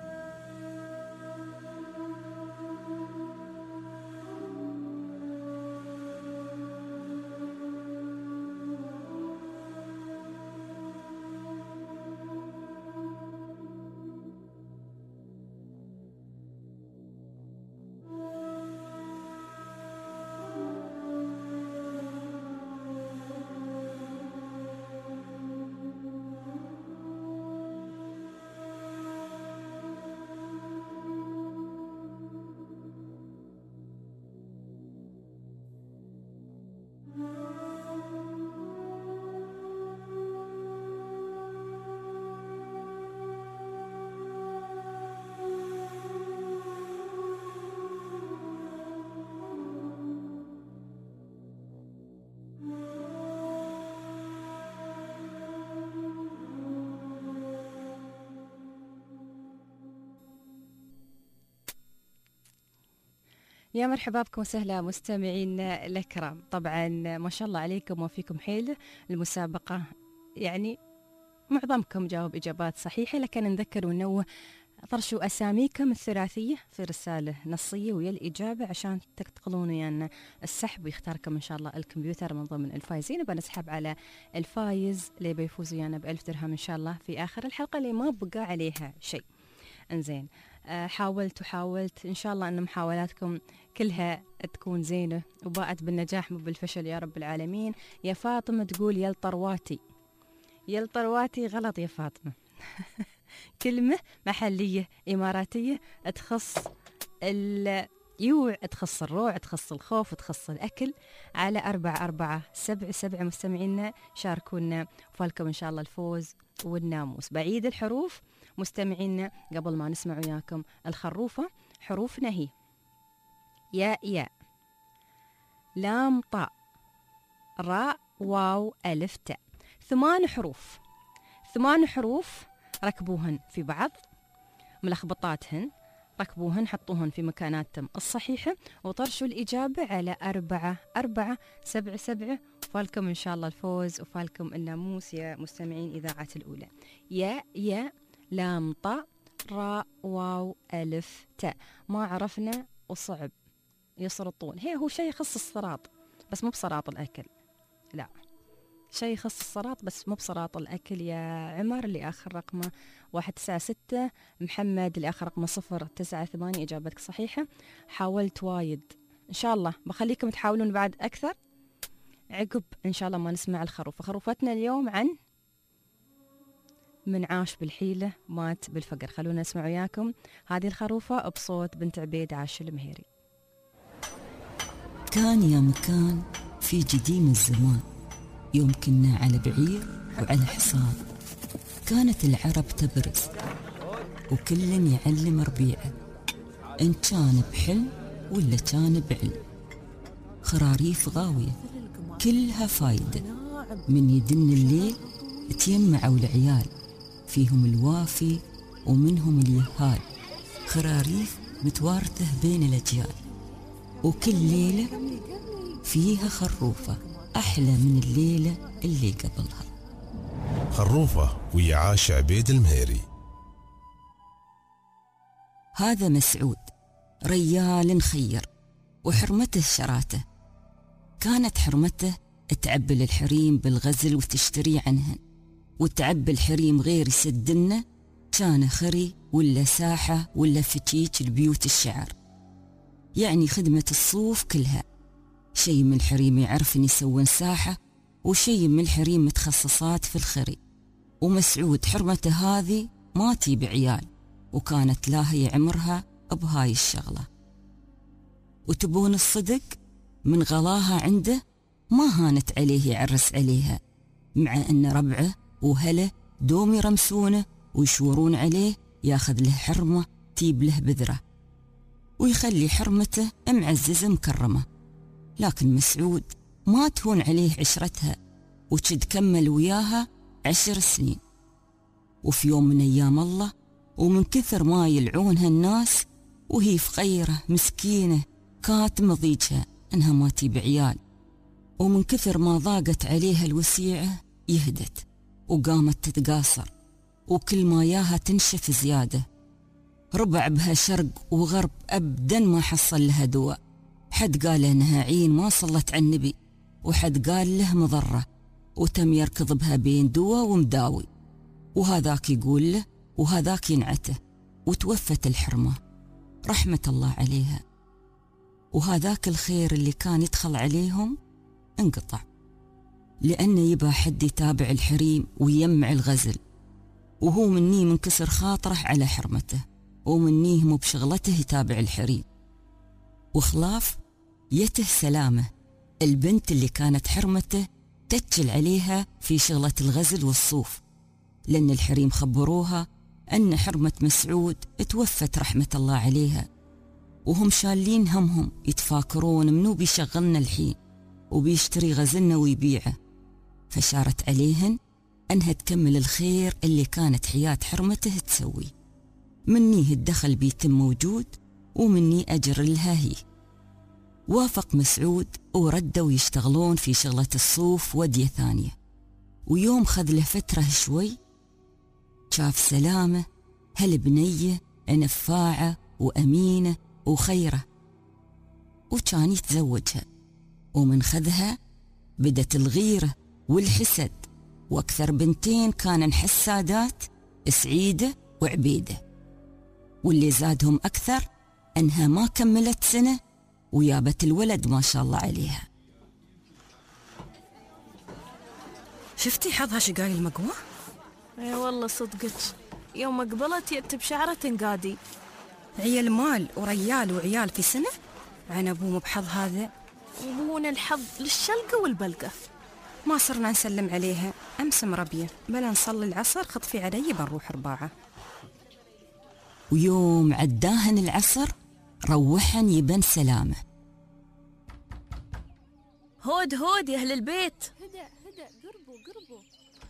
يا مرحبا بكم وسهلا مستمعينا الكرام. طبعا ما شاء الله عليكم وفيكم حيل المسابقة، يعني معظمكم جاوب إجابات صحيحة، لكن نذكر وننوه طرشوا أساميكم الثلاثية في رسالة نصية ويا الإجابة عشان تنتقلون ويانا السحب ويختاركم إن شاء الله الكمبيوتر من ضمن الفايزين. بنسحب على الفايز اللي بيفوز ويانا ب1000 درهم إن شاء الله في آخر الحلقة اللي ما بقى عليها شيء. انزين، حاولت إن شاء الله أن محاولاتكم كلها تكون زينة وباءت بالنجاح مو بالفشل يا رب العالمين. يا فاطمة تقول يا الطرواتي غلط يا فاطمة. كلمة محلية إماراتية تخص اليوع، تخص الروع، تخص الخوف، تخص الأكل. على 4477 مستمعينا شاركونا وفالكم إن شاء الله الفوز والناموس. بعيد الحروف مستمعينا قبل ما نسمع وياكم الخروفة. حروفنا هي ياء لام طاء راء واو ألف تاء. 8 حروف ركبوهن في بعض، ملخبطاتهن ركبوهن، حطوهن في مكاناتهم الصحيحة وطرشوا الإجابة على 4477. وفالكم إن شاء الله الفوز وفالكم الناموس يا مستمعين إذاعة الأولى. ياء لام طاء راء واو ألف تاء. ما عرفنا وصعب يسرطون، هو شيء يخص الصراط بس مو بصراط الأكل، لا شيء يخص الصراط بس مو بصراط الأكل يا عمر اللي آخر رقمه 196. محمد اللي آخر رقمه 098. إجابتك صحيحة. حاولت وايد. إن شاء الله بخليكم تحاولون بعد أكثر عقب إن شاء الله ما نسمع الخروفة. خروفتنا اليوم عن من عاش بالحيلة مات بالفقر. خلونا نسمع وياكم هذه الخروفة بصوت بنت عبيد عاش المهيري. كان يا مكان في قديم الزمان، يوم كنا على بعير وعلى حصان، كانت العرب تبرز وكل يعلم ربيعه، إن كان بحلم ولا كان بعلم. خراريف غاوية كلها فايدة، من يدن الليل تيمعوا العيال، فيهم الوافي ومنهم اليهال. خراريف متوارثة بين الأجيال، وكل ليلة فيها خروفة أحلى من الليلة اللي قبلها. خروفة ويا عاش عبيد المهيري. هذا مسعود ريال خير وحرمته شراته، كانت حرمته تعبل الحريم بالغزل وتشتري عنهن، وتعبي الحريم غير يسدنه، كان خري ولا ساحة ولا فتيج البيوت الشعر. يعني خدمة الصوف كلها، شيء من الحريم يعرفن يسوون ساحة، وشيء من الحريم متخصصات في الخري. ومسعود حرمته هذه ما تيب عيال، وكانت لاهي عمرها بهاي الشغلة. وتبون الصدق من غلاها عنده ما هانت عليه يعرس عليها، مع أن ربعه وهله دوم يرمسونه ويشورون عليه ياخذ له حرمة تيب له بذرة، ويخلي حرمته معززة مكرمة. لكن مسعود ما تهون عليه عشرتها، وشد كمل وياها 10 سنين. وفي يوم من أيام الله، ومن كثر ما يلعونها الناس وهي فقيرة مسكينة كاتم ضيجها أنها ما تيب عيال، ومن كثر ما ضاقت عليها الوسيعة يهدت وقامت تتقاصر، وكل ما ياها تنشف زيادة. ربع بها شرق وغرب أبدا ما حصل لها دواء. حد قال انها عين ما صلت على النبي، وحد قال له مضرة، وتم يركض بها بين دواء ومداوي، وهذاك يقول له وهذاك ينعته. وتوفت الحرمة رحمة الله عليها، وهذاك الخير اللي كان يدخل عليهم انقطع، لأنه يبى حد يتابع الحريم ويجمع الغزل، وهو مني منكسر خاطره على حرمته، ومنيه مو بشغلته يتابع الحريم. وخلاف يته سلامة البنت اللي كانت حرمته تتجل عليها في شغلة الغزل والصوف، لأن الحريم خبروها أن حرمة مسعود توفت رحمة الله عليها، وهم شالين همهم يتفاكرون منو بيشغلنا الحين وبيشتري غزلنا ويبيعه. فشارت عليهن أنها تكمل الخير اللي كانت حياة حرمته تسوي، منيه الدخل بيتم موجود ومني أجر لها هي. وافق مسعود وردوا يشتغلون في شغلة الصوف ودية ثانية. ويوم خذ له فترة شوي شاف سلامة هالبنية نفاعة وأمينة وخيرة، وكان يتزوجها. ومن خذها بدت الغيرة والحسد، وأكثر بنتين كانن حسادات سعيدة وعبيدة. واللي زادهم أكثر أنها ما كملت سنة ويابت الولد ما شاء الله عليها. شفتي حظها شقاي المقوى؟ اي والله صدقك، يوم قبلت يت بشعرة تنقادي. عيال مال وريال وعيال في سنة عن أبوه بحظ هذا. وبونا الحظ للشلقة والبلقة. ما صرنا نسلم عليها أمس مربية، بلا نصلي العصر خطفي علي بنروح رباعة. ويوم عداهن العصر روحن يبن سلامة. هود هود يا أهل البيت. هدأ قربوا.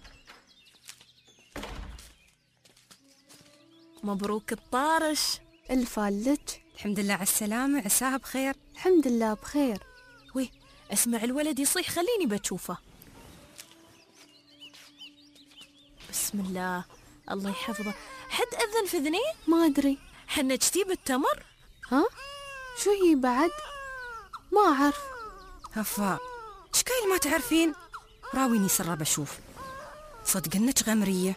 مبروك الطارش. الفالك. الحمد لله على السلامة، عساها بخير. الحمد لله بخير. وي اسمع الولد يصيح، خليني بتشوفه. بسم الله، الله يحفظه. حد أذن في ذنين؟ ما أدري. حنا جتيب التمر؟ ها؟ شو هي بعد؟ ما أعرف. هفا شكايل ما تعرفين؟ راويني سرة بشوف. صدق إنك غمرية.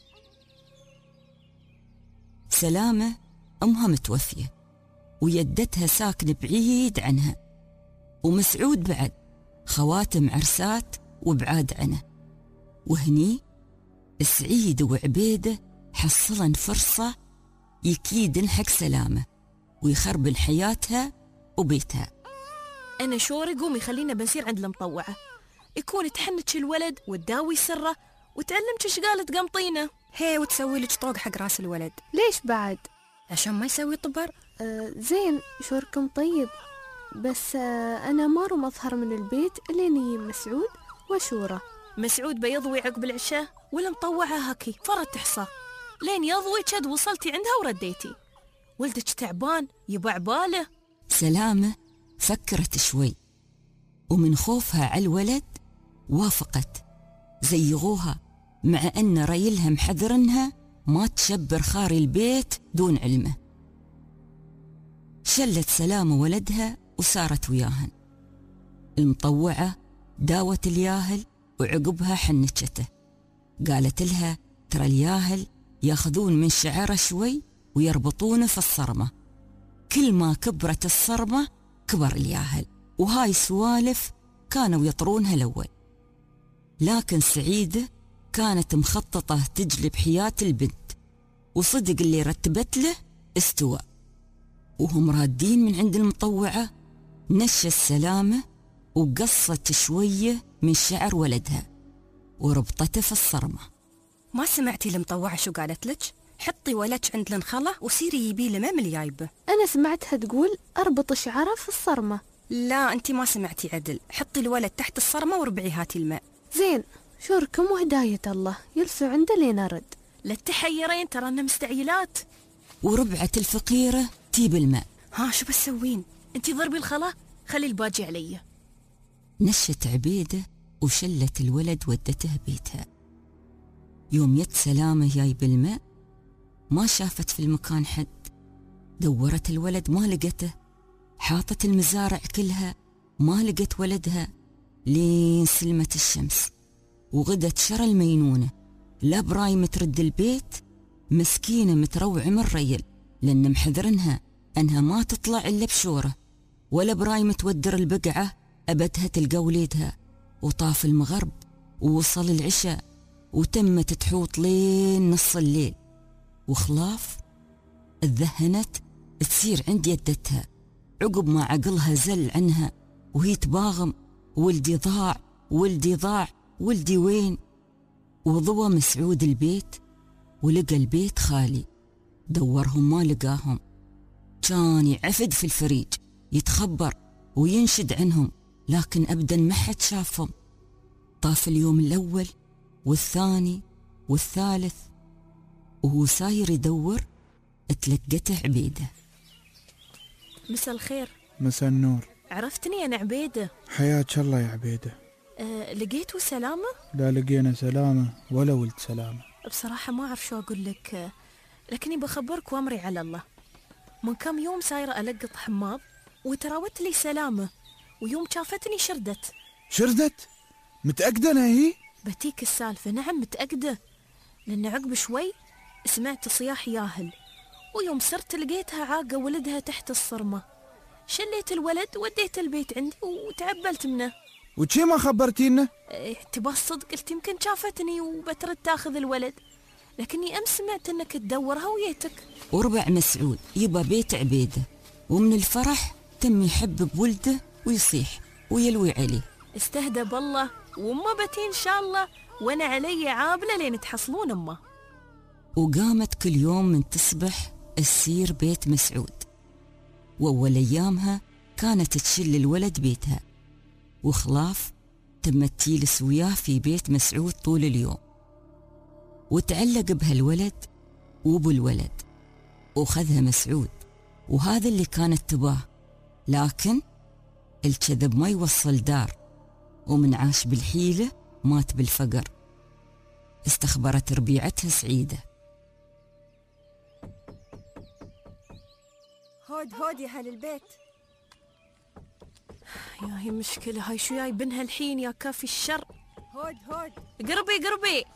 سلامة أمها متوفية ويدتها ساكن بعيد عنها، ومسعود بعد خواتم عرسات وبعاد عنه. وهني سعيد وعبيدة حصلن فرصة يكيدن حق سلامة ويخربن حياتها وبيتها. أنا شوري قومي خلينا بنسير عند المطوعة، يكون تحنك الولد وتداوي سره وتعلمك ايش قالت قمطينه. هي وتسوي لك طوق حق راس الولد. ليش بعد؟ عشان ما يسوي طبر. زين شوركم طيب، بس أنا ما روم أظهر من البيت لين يجي مسعود وشورة. مسعود بيضوي عقب العشاء ولا مطوعة هكي فرد تحصى لين يضوي كد وصلتي عندها ورديتي. ولدك تعبان يبع عباله. سلامة فكرت شوي ومن خوفها على الولد وافقت. زيغوها مع أن ريلها محذرنها ما تشبر خاري البيت دون علمه. شلت سلامة ولدها وسارت وياهن. المطوعة داوت الياهل وعقبها حنكته، قالت لها ترى الياهل ياخذون من شعره شوي ويربطونه في الصرمة، كل ما كبرت الصرمة كبر الياهل. وهاي سوالف كانوا يطرونها الأول، لكن سعيدة كانت مخططة تجلب حياة البنت، وصدق اللي رتبت له استوى. وهم رادين من عند المطوعة نشى السلامة وقصت شوية من شعر ولدها وربطته في الصرمة. ما سمعتي المطوعة شو قالت لك؟ حطي ولدك عند النخلة وسيري يبي له مام الجايبة. أنا سمعتها تقول أربط شعره في الصرمة. لا أنتي ما سمعتي عدل. حطي الولد تحت الصرمة وربعي هاتي الماء. زين شوركم وهداية الله يلسوا عنده لين أرد. لا تحيرين ترانا مستعجلات. وربعت الفقيرة تيب الماء. ها شو بتسوين؟ انتي ضربي الخلا خلي الباجي علي. نشت عبيدة وشلت الولد ودته بيتها. يوم يد سلامة جاي بالماء ما شافت في المكان حد، دورت الولد ما لقته، حاطت المزارع كلها ما لقت ولدها، لين سلمت الشمس وغدت شر المينونة. لا برايم ترد البيت، مسكينة متروعة من الريل لأن محذرنها أنها ما تطلع إلا بشورة، ولا برايم تودر البقعة أبدها تلقى وليدها. وطاف المغرب ووصل العشاء وتمت تحوط لين نص الليل، وخلاف اتذهنت تصير عند يدتها عقب ما عقلها زل عنها وهي تباغم ولدي ضاع ولدي ضاع ولدي وين. وضوى مسعود البيت ولقى البيت خالي، دورهم ما لقاهم، كان يعفد في الفريج يتخبر وينشد عنهم لكن أبدا ما حد شافهم. طاف اليوم الأول والثاني والثالث وهو ساير يدور اتلقته عبيدة. مساء الخير. مساء النور. عرفتني أنا عبيدة. حياك الله يا عبيدة. لقيتوا سلامة؟ لا لقينا سلامة ولا ولد سلامة. بصراحة ما أعرف شو أقول لك، لكني بخبرك وأمري على الله. من كم يوم سايرة ألقط حماض وتراوت لي سلامة، ويوم شافتني شردت. شردت؟ متأكدة أنا هي؟ بتيك السالفة. نعم متأكدة، لأن عقب شوي سمعت صياح ياهل، ويوم صرت لقيتها عاقة ولدها تحت الصرمة. شليت الولد وديت البيت عندي وتعبلت منه. وشي ما خبرتينا؟ تبى الصدق قلت يمكن شافتني وبترد تاخذ الولد، لكني أمس سمعت أنك تدورها ويتك. وربع مسعود يبى بيت عبيدة، ومن الفرح تم يحب بولده ويصيح ويلوي عليه. استهدى بالله وما بتي إن شاء الله، وأنا علي عابلة لين تحصلون أمه. وقامت كل يوم من تصبح تسير بيت مسعود، وأول أيامها كانت تشل الولد بيتها، وخلاف تمت تجلس وياه في بيت مسعود طول اليوم، وتعلق بهالولد وابو الولد، وخذها مسعود، وهذا اللي كانت تباه. لكن الكذب ما يوصل دار، ومن عاش بالحيلة مات بالفقر. استخبرت ربيعتها سعيدة. هود يا هل البيت. يا هي مشكلة هاي شو جايبنها الحين يا كافي الشر. هود قربي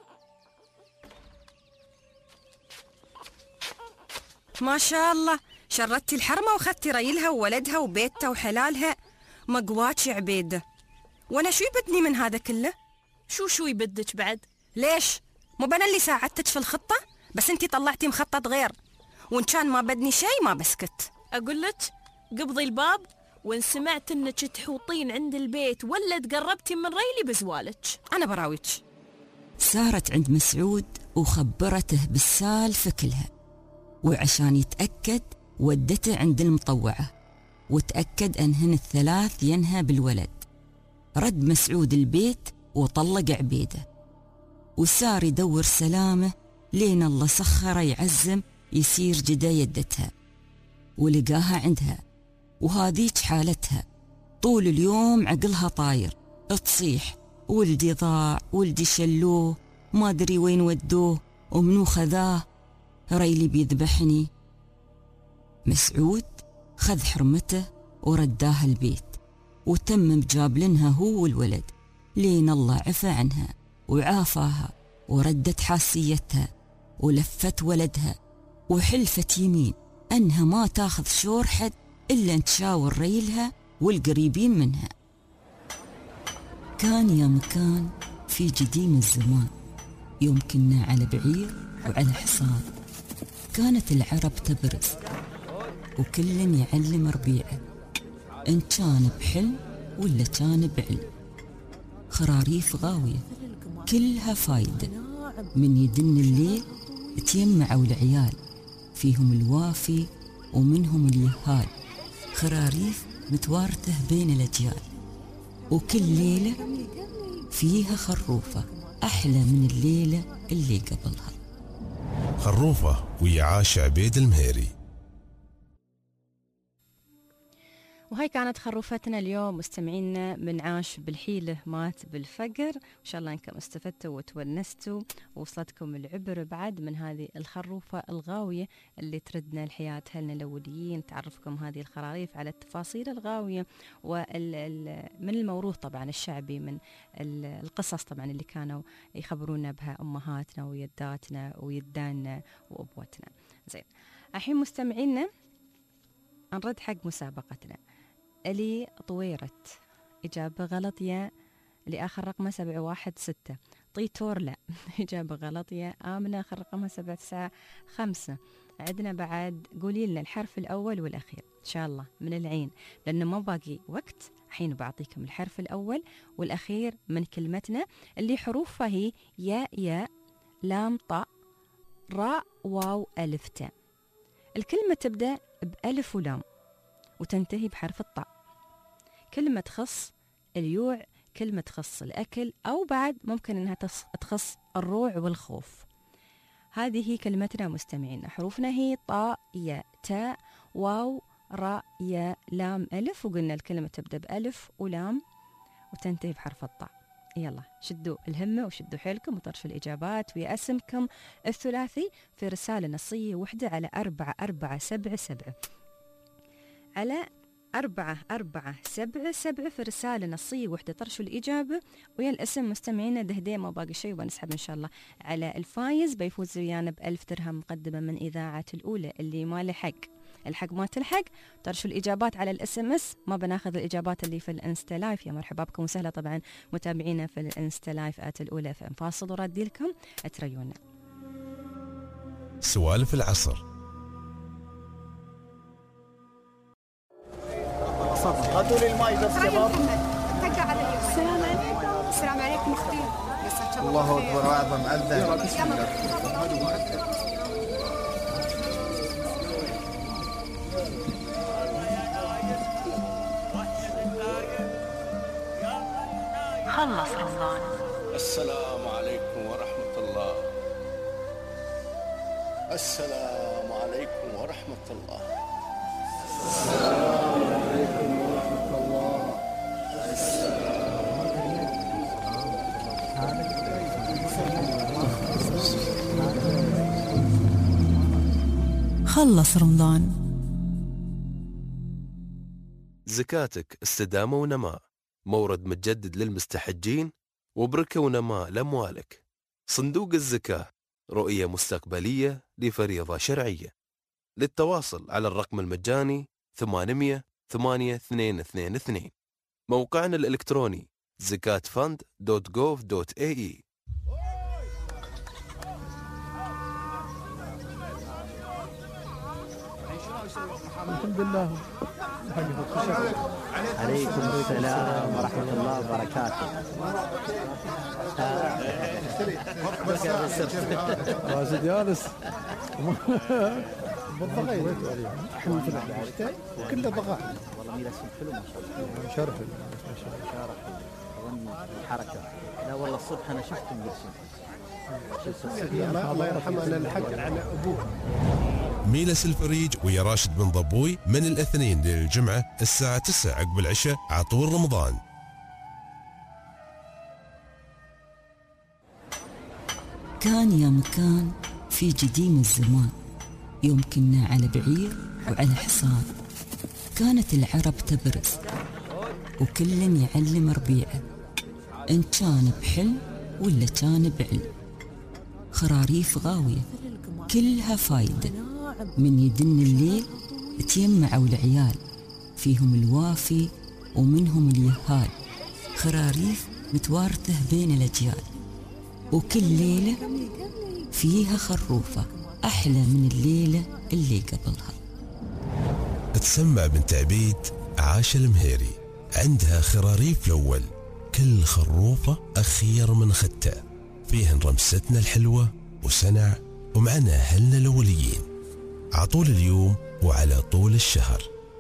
ما شاء الله، شردتي الحرمة وخدتي ريلها وولدها وبيتها وحلالها. مقواتش يا عبيدة. وانا شو يبدني من هذا كله؟ شو يبدك بعد؟ ليش؟ مو انا اللي ساعدتك في الخطة؟ بس انتي طلعتي مخطط غير، وان كان ما بدني شيء ما بسكت. اقول لك قبضي الباب، وان سمعت انك تحوطين عند البيت ولا تقربتي من ريلي بزوالك. انا براويك. صارت عند مسعود وخبرته بالسالفة كلها، وعشان يتأكد ودته عند المطوعة وتأكد أنهن الثلاث ينهى بالولد. رد مسعود البيت وطلق عبيدة، وصار يدور سلامة لين الله سخره يعزم يصير جدا يدتها، ولقاها عندها وهذيك حالتها طول اليوم عقلها طاير، تصيح ولدي ضاع، ولدي شلوه، ما أدري وين ودوه، ومنو خذاه، ريلي بيذبحني. مسعود خذ حرمته ورداها البيت، وتمم جاب لنها هو والولد لين الله عفى عنها وعافاها، وردت حاسيتها ولفت ولدها، وحلفت يمين أنها ما تاخذ شور حد إلا أن تشاور ريلها والقريبين منها. كان يا مكان في قديم الزمان، يوم كنا على بعير وعلى حصان، كانت العرب تبرز وكل يعلم ربيعه، إن كان بحلم ولا كان بعلم. خراريف غاوية كلها فايدة، من يدن الليل تيمعوا العيال، فيهم الوافي ومنهم اليهال. خراريف متوارثة بين الأجيال، وكل ليلة فيها خروفة أحلى من الليلة اللي قبلها. خروفة ويا عاش عبيد المهيري. وهاي كانت خروفتنا اليوم مستمعينا من عاش بالحيلة مات بالفقر. إن شاء الله أنكم استفدتوا وتونستوا ووصلتكم العبر بعد من هذه الخروفة الغاوية اللي تردنا الحياة أهلنا الأوليين. تعرفكم هذه الخراريف على التفاصيل الغاوية من الموروث طبعا الشعبي، من القصص طبعا اللي كانوا يخبرونا بها أمهاتنا ويداتنا ويداننا وأبوتنا. زين، الحين مستمعينا نرد حق مسابقتنا. اللي طويرت إجابة غلط يا لآخر رقمه 716. طيتور لا إجابة غلط يا آمنة آخر رقمها 795. عندنا بعد قولي لنا الحرف الأول والأخير إن شاء الله من العين، لأنه ما باقي وقت. حين بعطيكم الحرف الأول والأخير من كلمتنا اللي حروفها هي ياء لام طاء راء واو ألف تاء. الكلمة تبدأ بألف ولام وتنتهي بحرف الطاء. كلمة تخص اليوع، كلمة تخص الأكل، أو بعد ممكن أنها تخص الروع والخوف. هذه هي كلمتنا مستمعين. حروفنا هي طاء ياء تاء واو راء ياء لام ألف، وقلنا الكلمة تبدأ بألف ولام وتنتهي بحرف الطاء. يلا شدوا الهمة وشدوا حيلكم وطرشوا الإجابات ويا اسمكم الثلاثي في رسالة نصية وحدة على 4477 على 4477 في رسالة نصية وحدة. طرشوا الإجابة ويا الاسم مستمعينا دهدين ما باقي شيء، ونسحب إن شاء الله على الفايز بيفوز ويانا ب1000 درهم مقدمة من إذاعة الأولى. اللي ما لحق الحق ما تلحق طرشوا الإجابات على الSMS، ما بناخذ الإجابات اللي في الانستا لايف. يا مرحبا بكم وسهلا طبعا متابعينا في الانستا لايف الأولى. فنفاصل وردي لكم أتريونا. سوالف العصر. هاتوا لي الماي بس شباب. السلام عليكم. السلام عليكم اختي. الله اكبر واعظم اذن. خلص رمضان. السلام عليكم ورحمة الله. السلام عليكم ورحمة الله. السلام عليكم ورحمة الله. خلص رمضان. زكاتك استدامة ونماء، مورد متجدد للمستحجين وبركة ونماء لأموالك. صندوق الزكاة، رؤية مستقبلية لفريضة شرعية. للتواصل على الرقم المجاني 800 8222. موقعنا الإلكتروني zakatfund.gov.ae. الحمد لله. عليكم السلام ورحمة الله وبركاته. راشد جالس بالضغط كله ضغط. والله ميلاد حلو ما شاء الله. شرف شارح اظن الحركة. لا والله الصبح انا شفته مرسم. الله يرحمه. انا الحق على ابوه. ميلس الفريج ويا راشد بن ضبوي من الاثنين للجمعة الساعة 9 عقب العشاء عطول رمضان. كان يا مكان في قديم الزمان، يوم كنا على بعير وعلى حصان. كانت العرب تبرز وكل يعلم ربيعه، إن كان بحلم ولا كان بعلم. خراريف غاوية كلها فايدة، من يدن الليل تيمعوا العيال، فيهم الوافي ومنهم اليهال. خراريف متوارثة بين الأجيال، وكل ليلة فيها خروفة أحلى من الليلة اللي قبلها. تسمع بنت عبيد عاش المهيري، عندها خراريف الأول، كل خروفة أخير من ختة، فيهن رمستنا الحلوة وسنع، ومعنا أهلنا الأوليين عطول اليوم وعلى طول الشهر.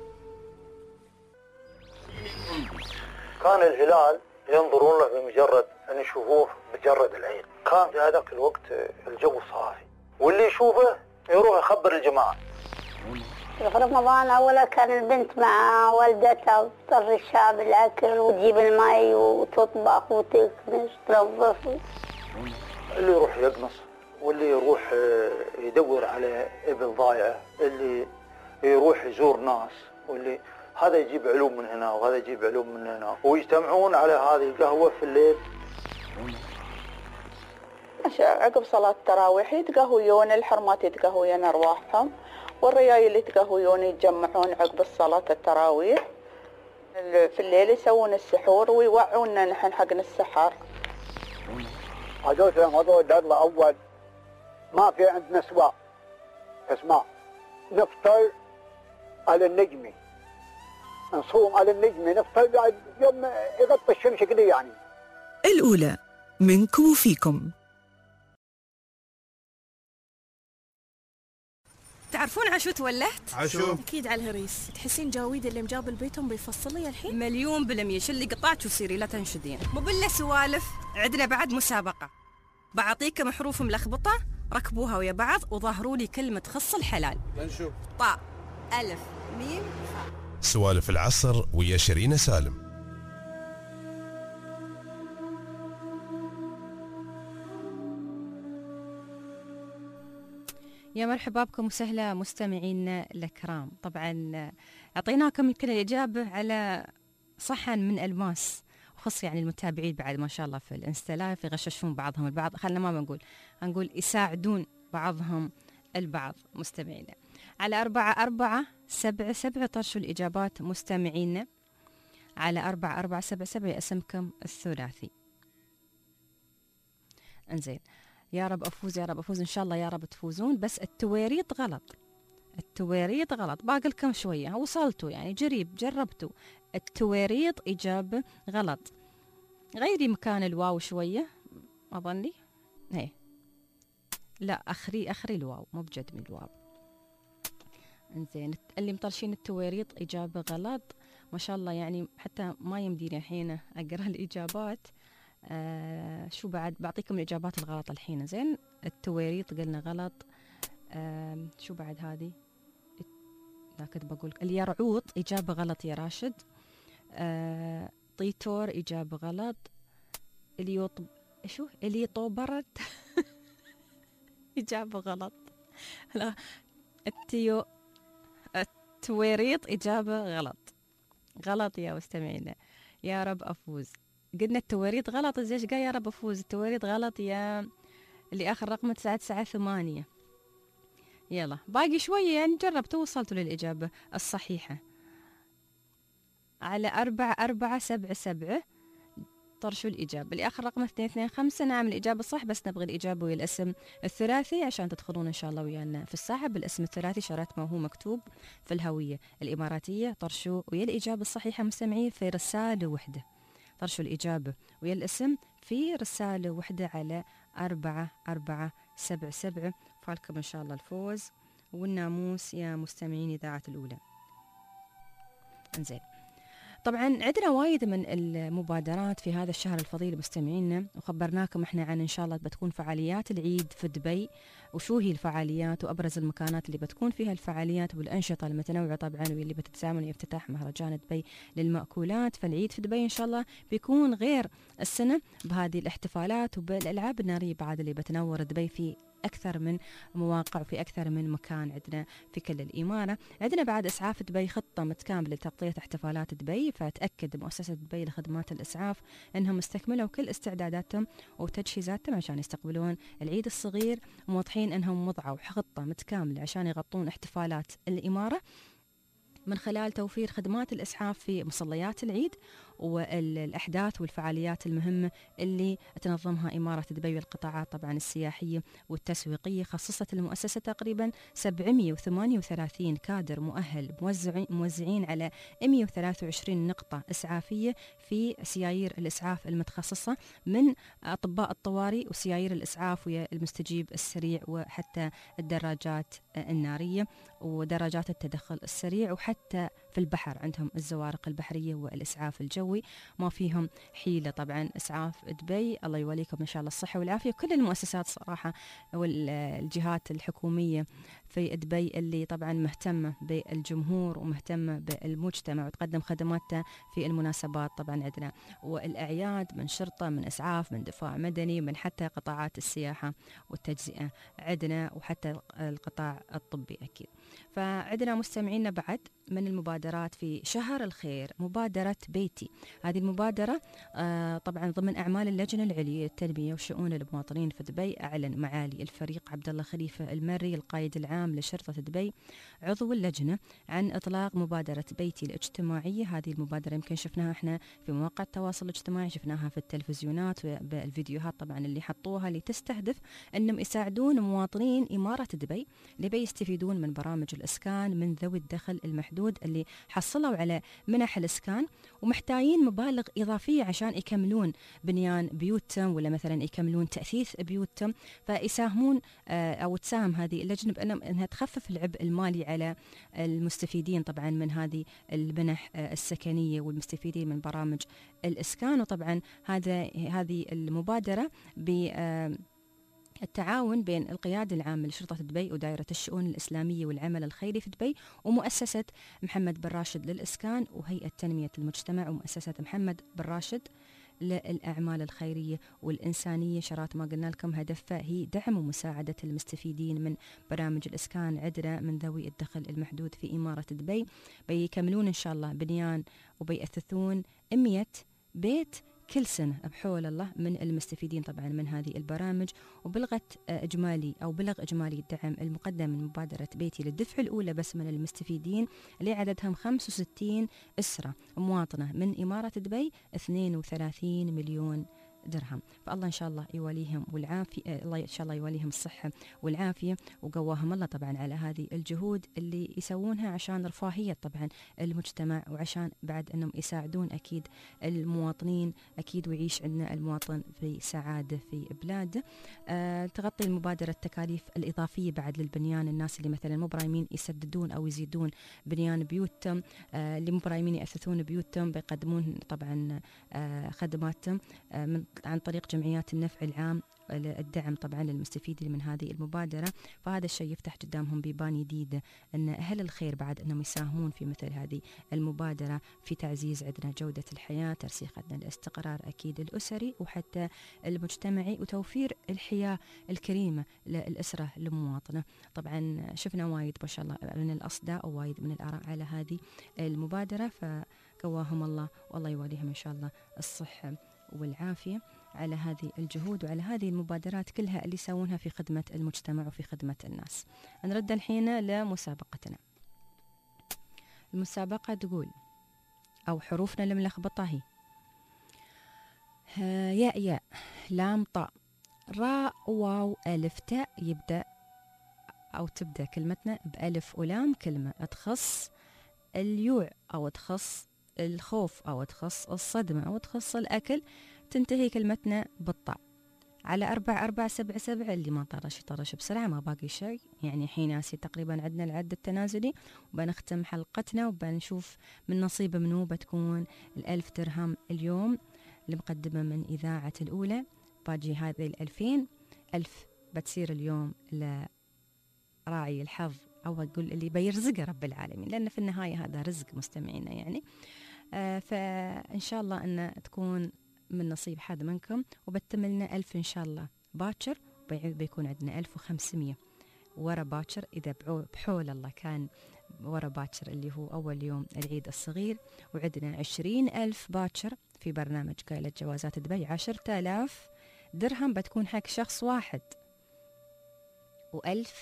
كان الهلال ينظرون له بمجرد أن يشوفوه بجرد العين. كان في هذاك الوقت الجو صافي، واللي يشوفه يروح يخبر الجماعة. في رمضان أولا كان البنت مع والدتها وتطر الشاب الأكل وتجيب الماء وتطبخ وتكنس تنظف. اللي يروح يقنص، واللي يروح يدور على ابن ضايعه، اللي يروح يزور ناس، واللي هذا يجيب علوم من هنا وهذا يجيب علوم من هنا، ويجتمعون على هذه القهوة في الليل. عقب صلاة التراويح يتقهويون، الحرمات يتقهوين أرواحهم، والرجال يتقهويون يتجمعون عقب الصلاة التراويح. في الليل يسوون السحور ويوعونا نحن حقنا السحر. هذول الله أول ما في عندنا سواء. اسمع، نفطر على النجمة، نصوم على النجمة، نفطر يوم يغطي الشمس كده يعني. الأولى منكم وفيكم. تعرفون عشو تولهت؟ عشو أكيد على الهريس. تحسين جاويد اللي مجاب البيتهم بيفصل لي الحين؟ 1,000,000%. شلي قطعك وصيري لا تنشدين. مو بالله سوالف، عندنا بعد مسابقة. بعطيكم حروف ملخبطة، ركبوها ويا بعض وظهروا لي كلمة تخص الحلال. نشوف. طاء ألف ميم فاء. سوالف العصر ويا شيرين سالم. يا مرحبا بكم وسهلا مستمعينا الكرام. طبعا اعطيناكم يمكن الاجابه على صحن من الماس، وخص يعني المتابعين بعد ما شاء الله في الانستا لايف يغششون بعضهم البعض. خلنا ما بنقول، هنقول يساعدون بعضهم البعض. مستمعينا على 4477 طرشوا الاجابات مستمعينا على 4477 اسمكم الثلاثي. انزين، يا رب أفوز يا رب أفوز إن شاء الله، يا رب تفوزون. بس التواريط غلط، التواريط غلط. باقي لكم شوية، وصلتوا يعني جريب جربتوا. التواريط إجابة غلط. غيري مكان الواو شوية أظني. هي لا، أخري الواو، مو بجدمي الواو. إنزين، اللي مطرشين التواريط إجابة غلط ما شاء الله. يعني حتى ما يمديني الحين أقرأ الإجابات. شو بعد بعطيكم الإجابات الغلط الحين. زين، التواريط قلنا غلط. شو بعد هذه؟ لا كنت بقول اليرعوط إجابة غلط يا راشد. طيتور إجابة غلط. اللي طوبرت إجابة غلط. لا، التواريط إجابة غلط يا مستمعينا. يا رب أفوز قلنا التواريد غلط. إيش قال يا رب أفوز؟ التواريد غلط يا اللي آخر رقم 998. يلا باقي شوية يعني، جربتوا وصلتوا للإجابة الصحيحة على 4477. طرشوا الإجابة. اللي آخر رقم 225. نعم الإجابة صح، بس نبغي الإجابة ويا الاسم الثلاثي عشان تدخلون إن شاء الله ويانا في الساحة بالاسم الثلاثي شرط ما هو مكتوب في الهوية الإماراتية. طرشوا ويا الإجابة الصحيحة مستمعين في رسالة وحدة. طرشوا الإجابة ويا الاسم في رسالة وحدة على 4477. فالكم إن شاء الله الفوز والناموس يا مستمعين إذاعة الأولى. انزين، طبعا عندنا وايد من المبادرات في هذا الشهر الفضيل مستمعينا، وخبرناكم احنا عن ان شاء الله بتكون فعاليات العيد في دبي، وشو هي الفعاليات وابرز المكانات اللي بتكون فيها الفعاليات والانشطه المتنوعه طبعا، واللي بتتزامن افتتاح مهرجان دبي للمأكولات. فالعيد في دبي ان شاء الله بيكون غير السنه بهذه الاحتفالات وبالالعاب الناريه بعد اللي بتنور دبي في أكثر من مواقع وفي أكثر من مكان عندنا في كل الإمارة. عندنا بعد إسعاف دبي خطة متكاملة لتغطية احتفالات دبي، فتأكد مؤسسة دبي لخدمات الإسعاف أنهم استكملوا كل استعداداتهم وتجهيزاتهم عشان يستقبلون العيد الصغير، وموضحين أنهم وضعوا خطة متكاملة عشان يغطون احتفالات الإمارة من خلال توفير خدمات الإسعاف في مصليات العيد والأحداث والفعاليات المهمة اللي تنظمها إمارة دبي والقطاعات طبعا السياحية والتسويقية. خصصت المؤسسة تقريبا 738 كادر مؤهل موزعين على 123 نقطة إسعافية في سيايير الإسعاف المتخصصة، من أطباء الطوارئ وسيايير الإسعاف والمستجيب السريع وحتى الدراجات النارية ودراجات التدخل السريع، وحتى في البحر عندهم الزوارق البحرية والإسعاف الجوي ما فيهم حيلة. طبعا إسعاف دبي الله يوليكم إن شاء الله الصحة والعافية. كل المؤسسات صراحة والجهات الحكومية في دبي اللي طبعا مهتمة بالجمهور ومهتمة بالمجتمع وتقدم خدماتها في المناسبات طبعا عندنا والأعياد، من شرطة من إسعاف من دفاع مدني من حتى قطاعات السياحة والتجزئة عندنا وحتى القطاع الطبي أكيد. فعندنا مستمعينا بعد من المبادرات في شهر الخير مبادرة بيتي. هذه المبادرة طبعا ضمن أعمال اللجنة العليا للتنمية وشؤون المواطنين في دبي. أعلن معالي الفريق عبد الله خليفة المري القائد العام لشرطة دبي عضو اللجنة عن إطلاق مبادرة بيتي الاجتماعية. هذه المبادرة يمكن شفناها احنا في مواقع التواصل الاجتماعي، شفناها في التلفزيونات بالفيديوهات طبعا اللي حطوها، اللي تستهدف أنهم يساعدون مواطنين إمارة دبي اللي بيستفيدون من برامج الإسكان من ذوي الدخل المحدود اللي حصلوا على منح الإسكان ومحتاجين مبالغ إضافية عشان يكملون بنيان بيوتهم ولا مثلا يكملون تأثيث بيوتهم. فيساهمون أو تساهم هذه اللجنة أنها تخفف العبء المالي على المستفيدين طبعا من هذه المنح السكنية والمستفيدين من برامج الإسكان. وطبعا هذه المبادرة التعاون بين القيادة العامة لشرطة دبي ودائرة الشؤون الإسلامية والعمل الخيري في دبي ومؤسسة محمد بن راشد للإسكان وهيئة تنمية المجتمع ومؤسسة محمد بن راشد للأعمال الخيرية والإنسانية. شرات ما قلنا لكم هدفها هي دعم ومساعدة المستفيدين من برامج الإسكان عندنا من ذوي الدخل المحدود في إمارة دبي. بيكملون إن شاء الله بنيان وبيأثثون 100 بيت كل سنة بحول الله من المستفيدين طبعا من هذه البرامج. وبلغ إجمالي الدعم المقدم من مبادرة بيتي للدفعة الأولى بس من المستفيدين اللي عددهم 65 أسرة مواطنة من إمارة دبي 32 مليون درهم. فالله إن شاء الله يواليهم والعافية، الله إن شاء الله يواليهم الصحة والعافية وقواهم الله طبعا على هذه الجهود اللي يسوونها عشان رفاهية طبعا المجتمع وعشان بعد أنهم يساعدون أكيد المواطنين أكيد ويعيش عندنا المواطن في سعادة في بلاده. تغطي المبادرة التكاليف الإضافية بعد للبنيان، الناس اللي مثلا مو برايمين يسددون أو يزيدون بنيان بيوتهم، اللي مو برايمين يأثثون بيوتهم بيقدمون طبعا خدماتهم عن طريق جمعيات النفع العام الدعم طبعا للمستفيدين من هذه المبادرة. فهذا الشيء يفتح قدامهم بيبان جديدة أن أهل الخير بعد أنهم يساهمون في مثل هذه المبادرة في تعزيز عندنا جودة الحياة، ترسيخ عندنا الاستقرار أكيد الأسري وحتى المجتمعي وتوفير الحياة الكريمة للأسرة المواطنة. طبعا شفنا وايد ما شاء الله من الأصداء ووايد من الآراء على هذه المبادرة، فقواهم الله والله يواليهم إن شاء الله الصحة والعافية على هذه الجهود وعلى هذه المبادرات كلها اللي يسوونها في خدمة المجتمع وفي خدمة الناس. نرد الحين لمسابقتنا. المسابقة تقول أو حروفنا الملخبطة هي ياء ياء لام طاء راء واو ألف تاء. يبدأ أو تبدأ كلمتنا بألف ولام، كلمة تخص اليوع أو تخص الخوف أو تخص الصدمة أو تخص الأكل، تنتهي كلمتنا بالطاء. على 4 اللي ما طرش يطرش بسرعة، ما باقي شيء يعني. حين ناسي تقريبا عندنا العد التنازلي، وبنختم حلقتنا وبنشوف من نصيب منو بتكون 1000 درهم اليوم المقدمة من إذاعة الأولى. باجي هذه 2000 ألف بتصير اليوم لراعي الحظ، أو أقول اللي بيرزقه رب العالمين، لأن في النهاية هذا رزق مستمعينا يعني. فإن شاء الله أن تكون من نصيب حد منكم، وبتملنا 1000 إن شاء الله باكر. بيكون عندنا 1500 ورا باكر إذا بحول الله كان ورا باكر اللي هو أول يوم العيد الصغير، وعندنا 20,000 باكر في برنامج قايلة جوازات دبي. 10,000 درهم بتكون حق شخص واحد، و1000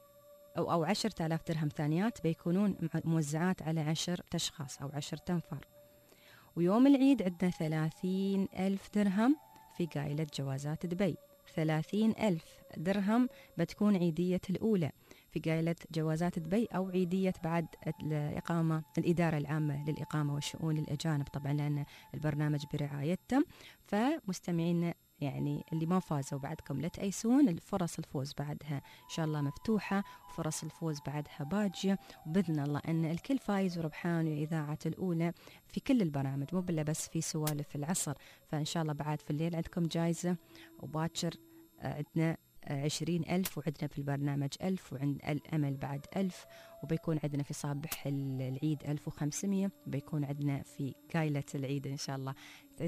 أو 10,000 درهم ثانيات بيكونون موزعات على 10 أشخاص أو 10 تنفار. ويوم العيد عندنا 30,000 درهم في قايلة جوازات دبي. 30,000 درهم بتكون عيدية الأولى في قايلة جوازات دبي، أو عيدية بعد الإقامة الإدارة العامة للإقامة والشؤون الأجانب، طبعا لأن البرنامج برعايتهم. فمستمعين يعني اللي ما فازوا بعدكم لا تأيسون، فرص الفوز بعدها إن شاء الله مفتوحة، وفرص الفوز بعدها باجية، وبإذن الله أن الكل فايز وربحان وإذاعة الأولى في كل البرامج، مو بلا بس في سوالف العصر. فإن شاء الله بعد في الليل عندكم جائزة، وباكر عندنا 20,000، وعندنا في البرنامج 1000، وعند الأمل بعد 1000، وبيكون عندنا في صباح العيد 1500، بيكون عندنا في قايلة العيد إن شاء الله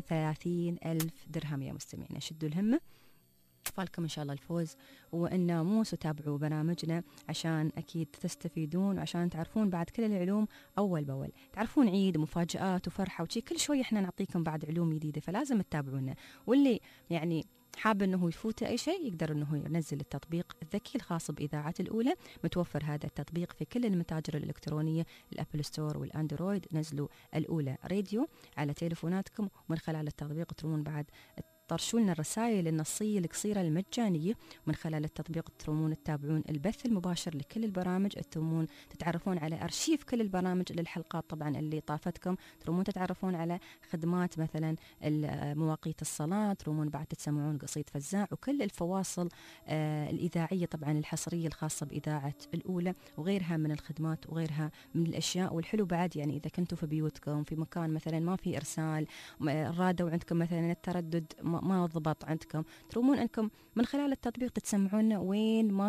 30,000 درهم. يا مستمعين شدوا الهمة، فالكم إن شاء الله الفوز والناموس، وتابعوا برامجنا عشان أكيد تستفيدون، وعشان تعرفون بعد كل العلوم أول بأول. تعرفون عيد مفاجآت وفرحة وشي، كل شوي إحنا نعطيكم بعد علوم جديدة، فلازم تتابعونا. واللي يعني حاب أنه يفوته أي شيء يقدر أنه ينزل التطبيق الذكي الخاص بإذاعة الأولى. متوفر هذا التطبيق في كل المتاجر الإلكترونية، الأبل ستور والأندرويد. نزلوا الأولى راديو على تليفوناتكم، ومن خلال التطبيق ترومون بعد طرشوا لنا الرسائل النصية القصيرة المجانية، ومن خلال التطبيق ترومون تتابعون البث المباشر لكل البرامج، ترومون تتعرفون على أرشيف كل البرامج للحلقات طبعا اللي طافتكم، ترومون تتعرفون على خدمات مثلا مواقيت الصلاة، ترومون بعد تسمعون قصيد فزاع وكل الفواصل الإذاعية طبعا الحصرية الخاصة بإذاعة الأولى، وغيرها من الخدمات وغيرها من الأشياء. والحلو بعد يعني إذا كنتوا في بيوتكم في مكان مثلا ما في إرسال رادوا عندكم مثلا التردد ما ضبط عندكم، ترومون انكم من خلال التطبيق تتسمعون وين ما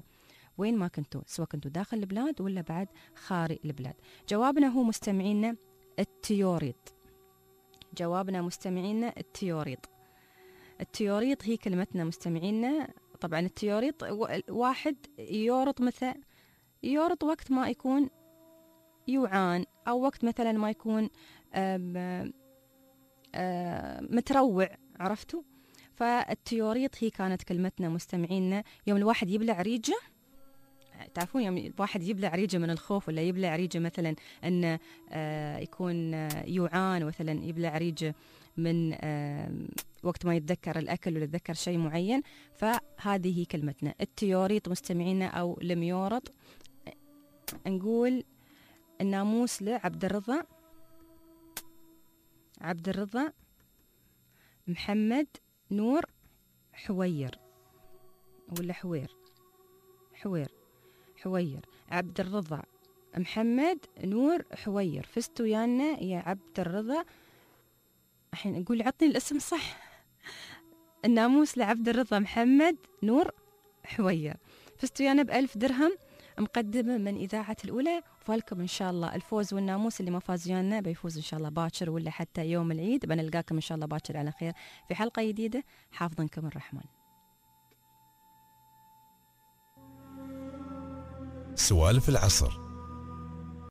كنتوا سواء كنتوا داخل البلاد ولا بعد خارج البلاد. جوابنا هو مستمعينا التيوريط. جوابنا مستمعينا التيوريط هي كلمتنا مستمعينا. طبعا التيوريط واحد يورط، مثلا يورط وقت ما يكون يوعان، او وقت مثلا ما يكون متروع، عرفتوا؟ فالتيوريط هي كانت كلمتنا مستمعينا. يوم الواحد يبلع ريجه، تعرفون يوم الواحد يبلع ريجه من الخوف، ولا يبلع ريجه مثلا أن يكون يوعان، مثلا يبلع ريجه من وقت ما يتذكر الأكل ولا يتذكر شيء معين. فهذه هي كلمتنا التيوريط مستمعينا، أو لميورط. نقول الناموس لعبد الرضا محمد نور حوير، ولا حوير عبد الرضا محمد نور حوير. فزتوا يانا يا عبد الرضا. الحين نقول عطني الاسم صح. الناموس لعبد الرضا محمد نور حوير. فزتوا يانا ب1000 درهم مقدمة من إذاعة الأولى. فالكم إن شاء الله الفوز والناموس. اللي ما فاز ويانا بيفوز إن شاء الله باكر ولا حتى يوم العيد. بنلقاكم إن شاء الله باكر على خير في حلقة جديدة. حافظنكم الرحمن. سوالف العصر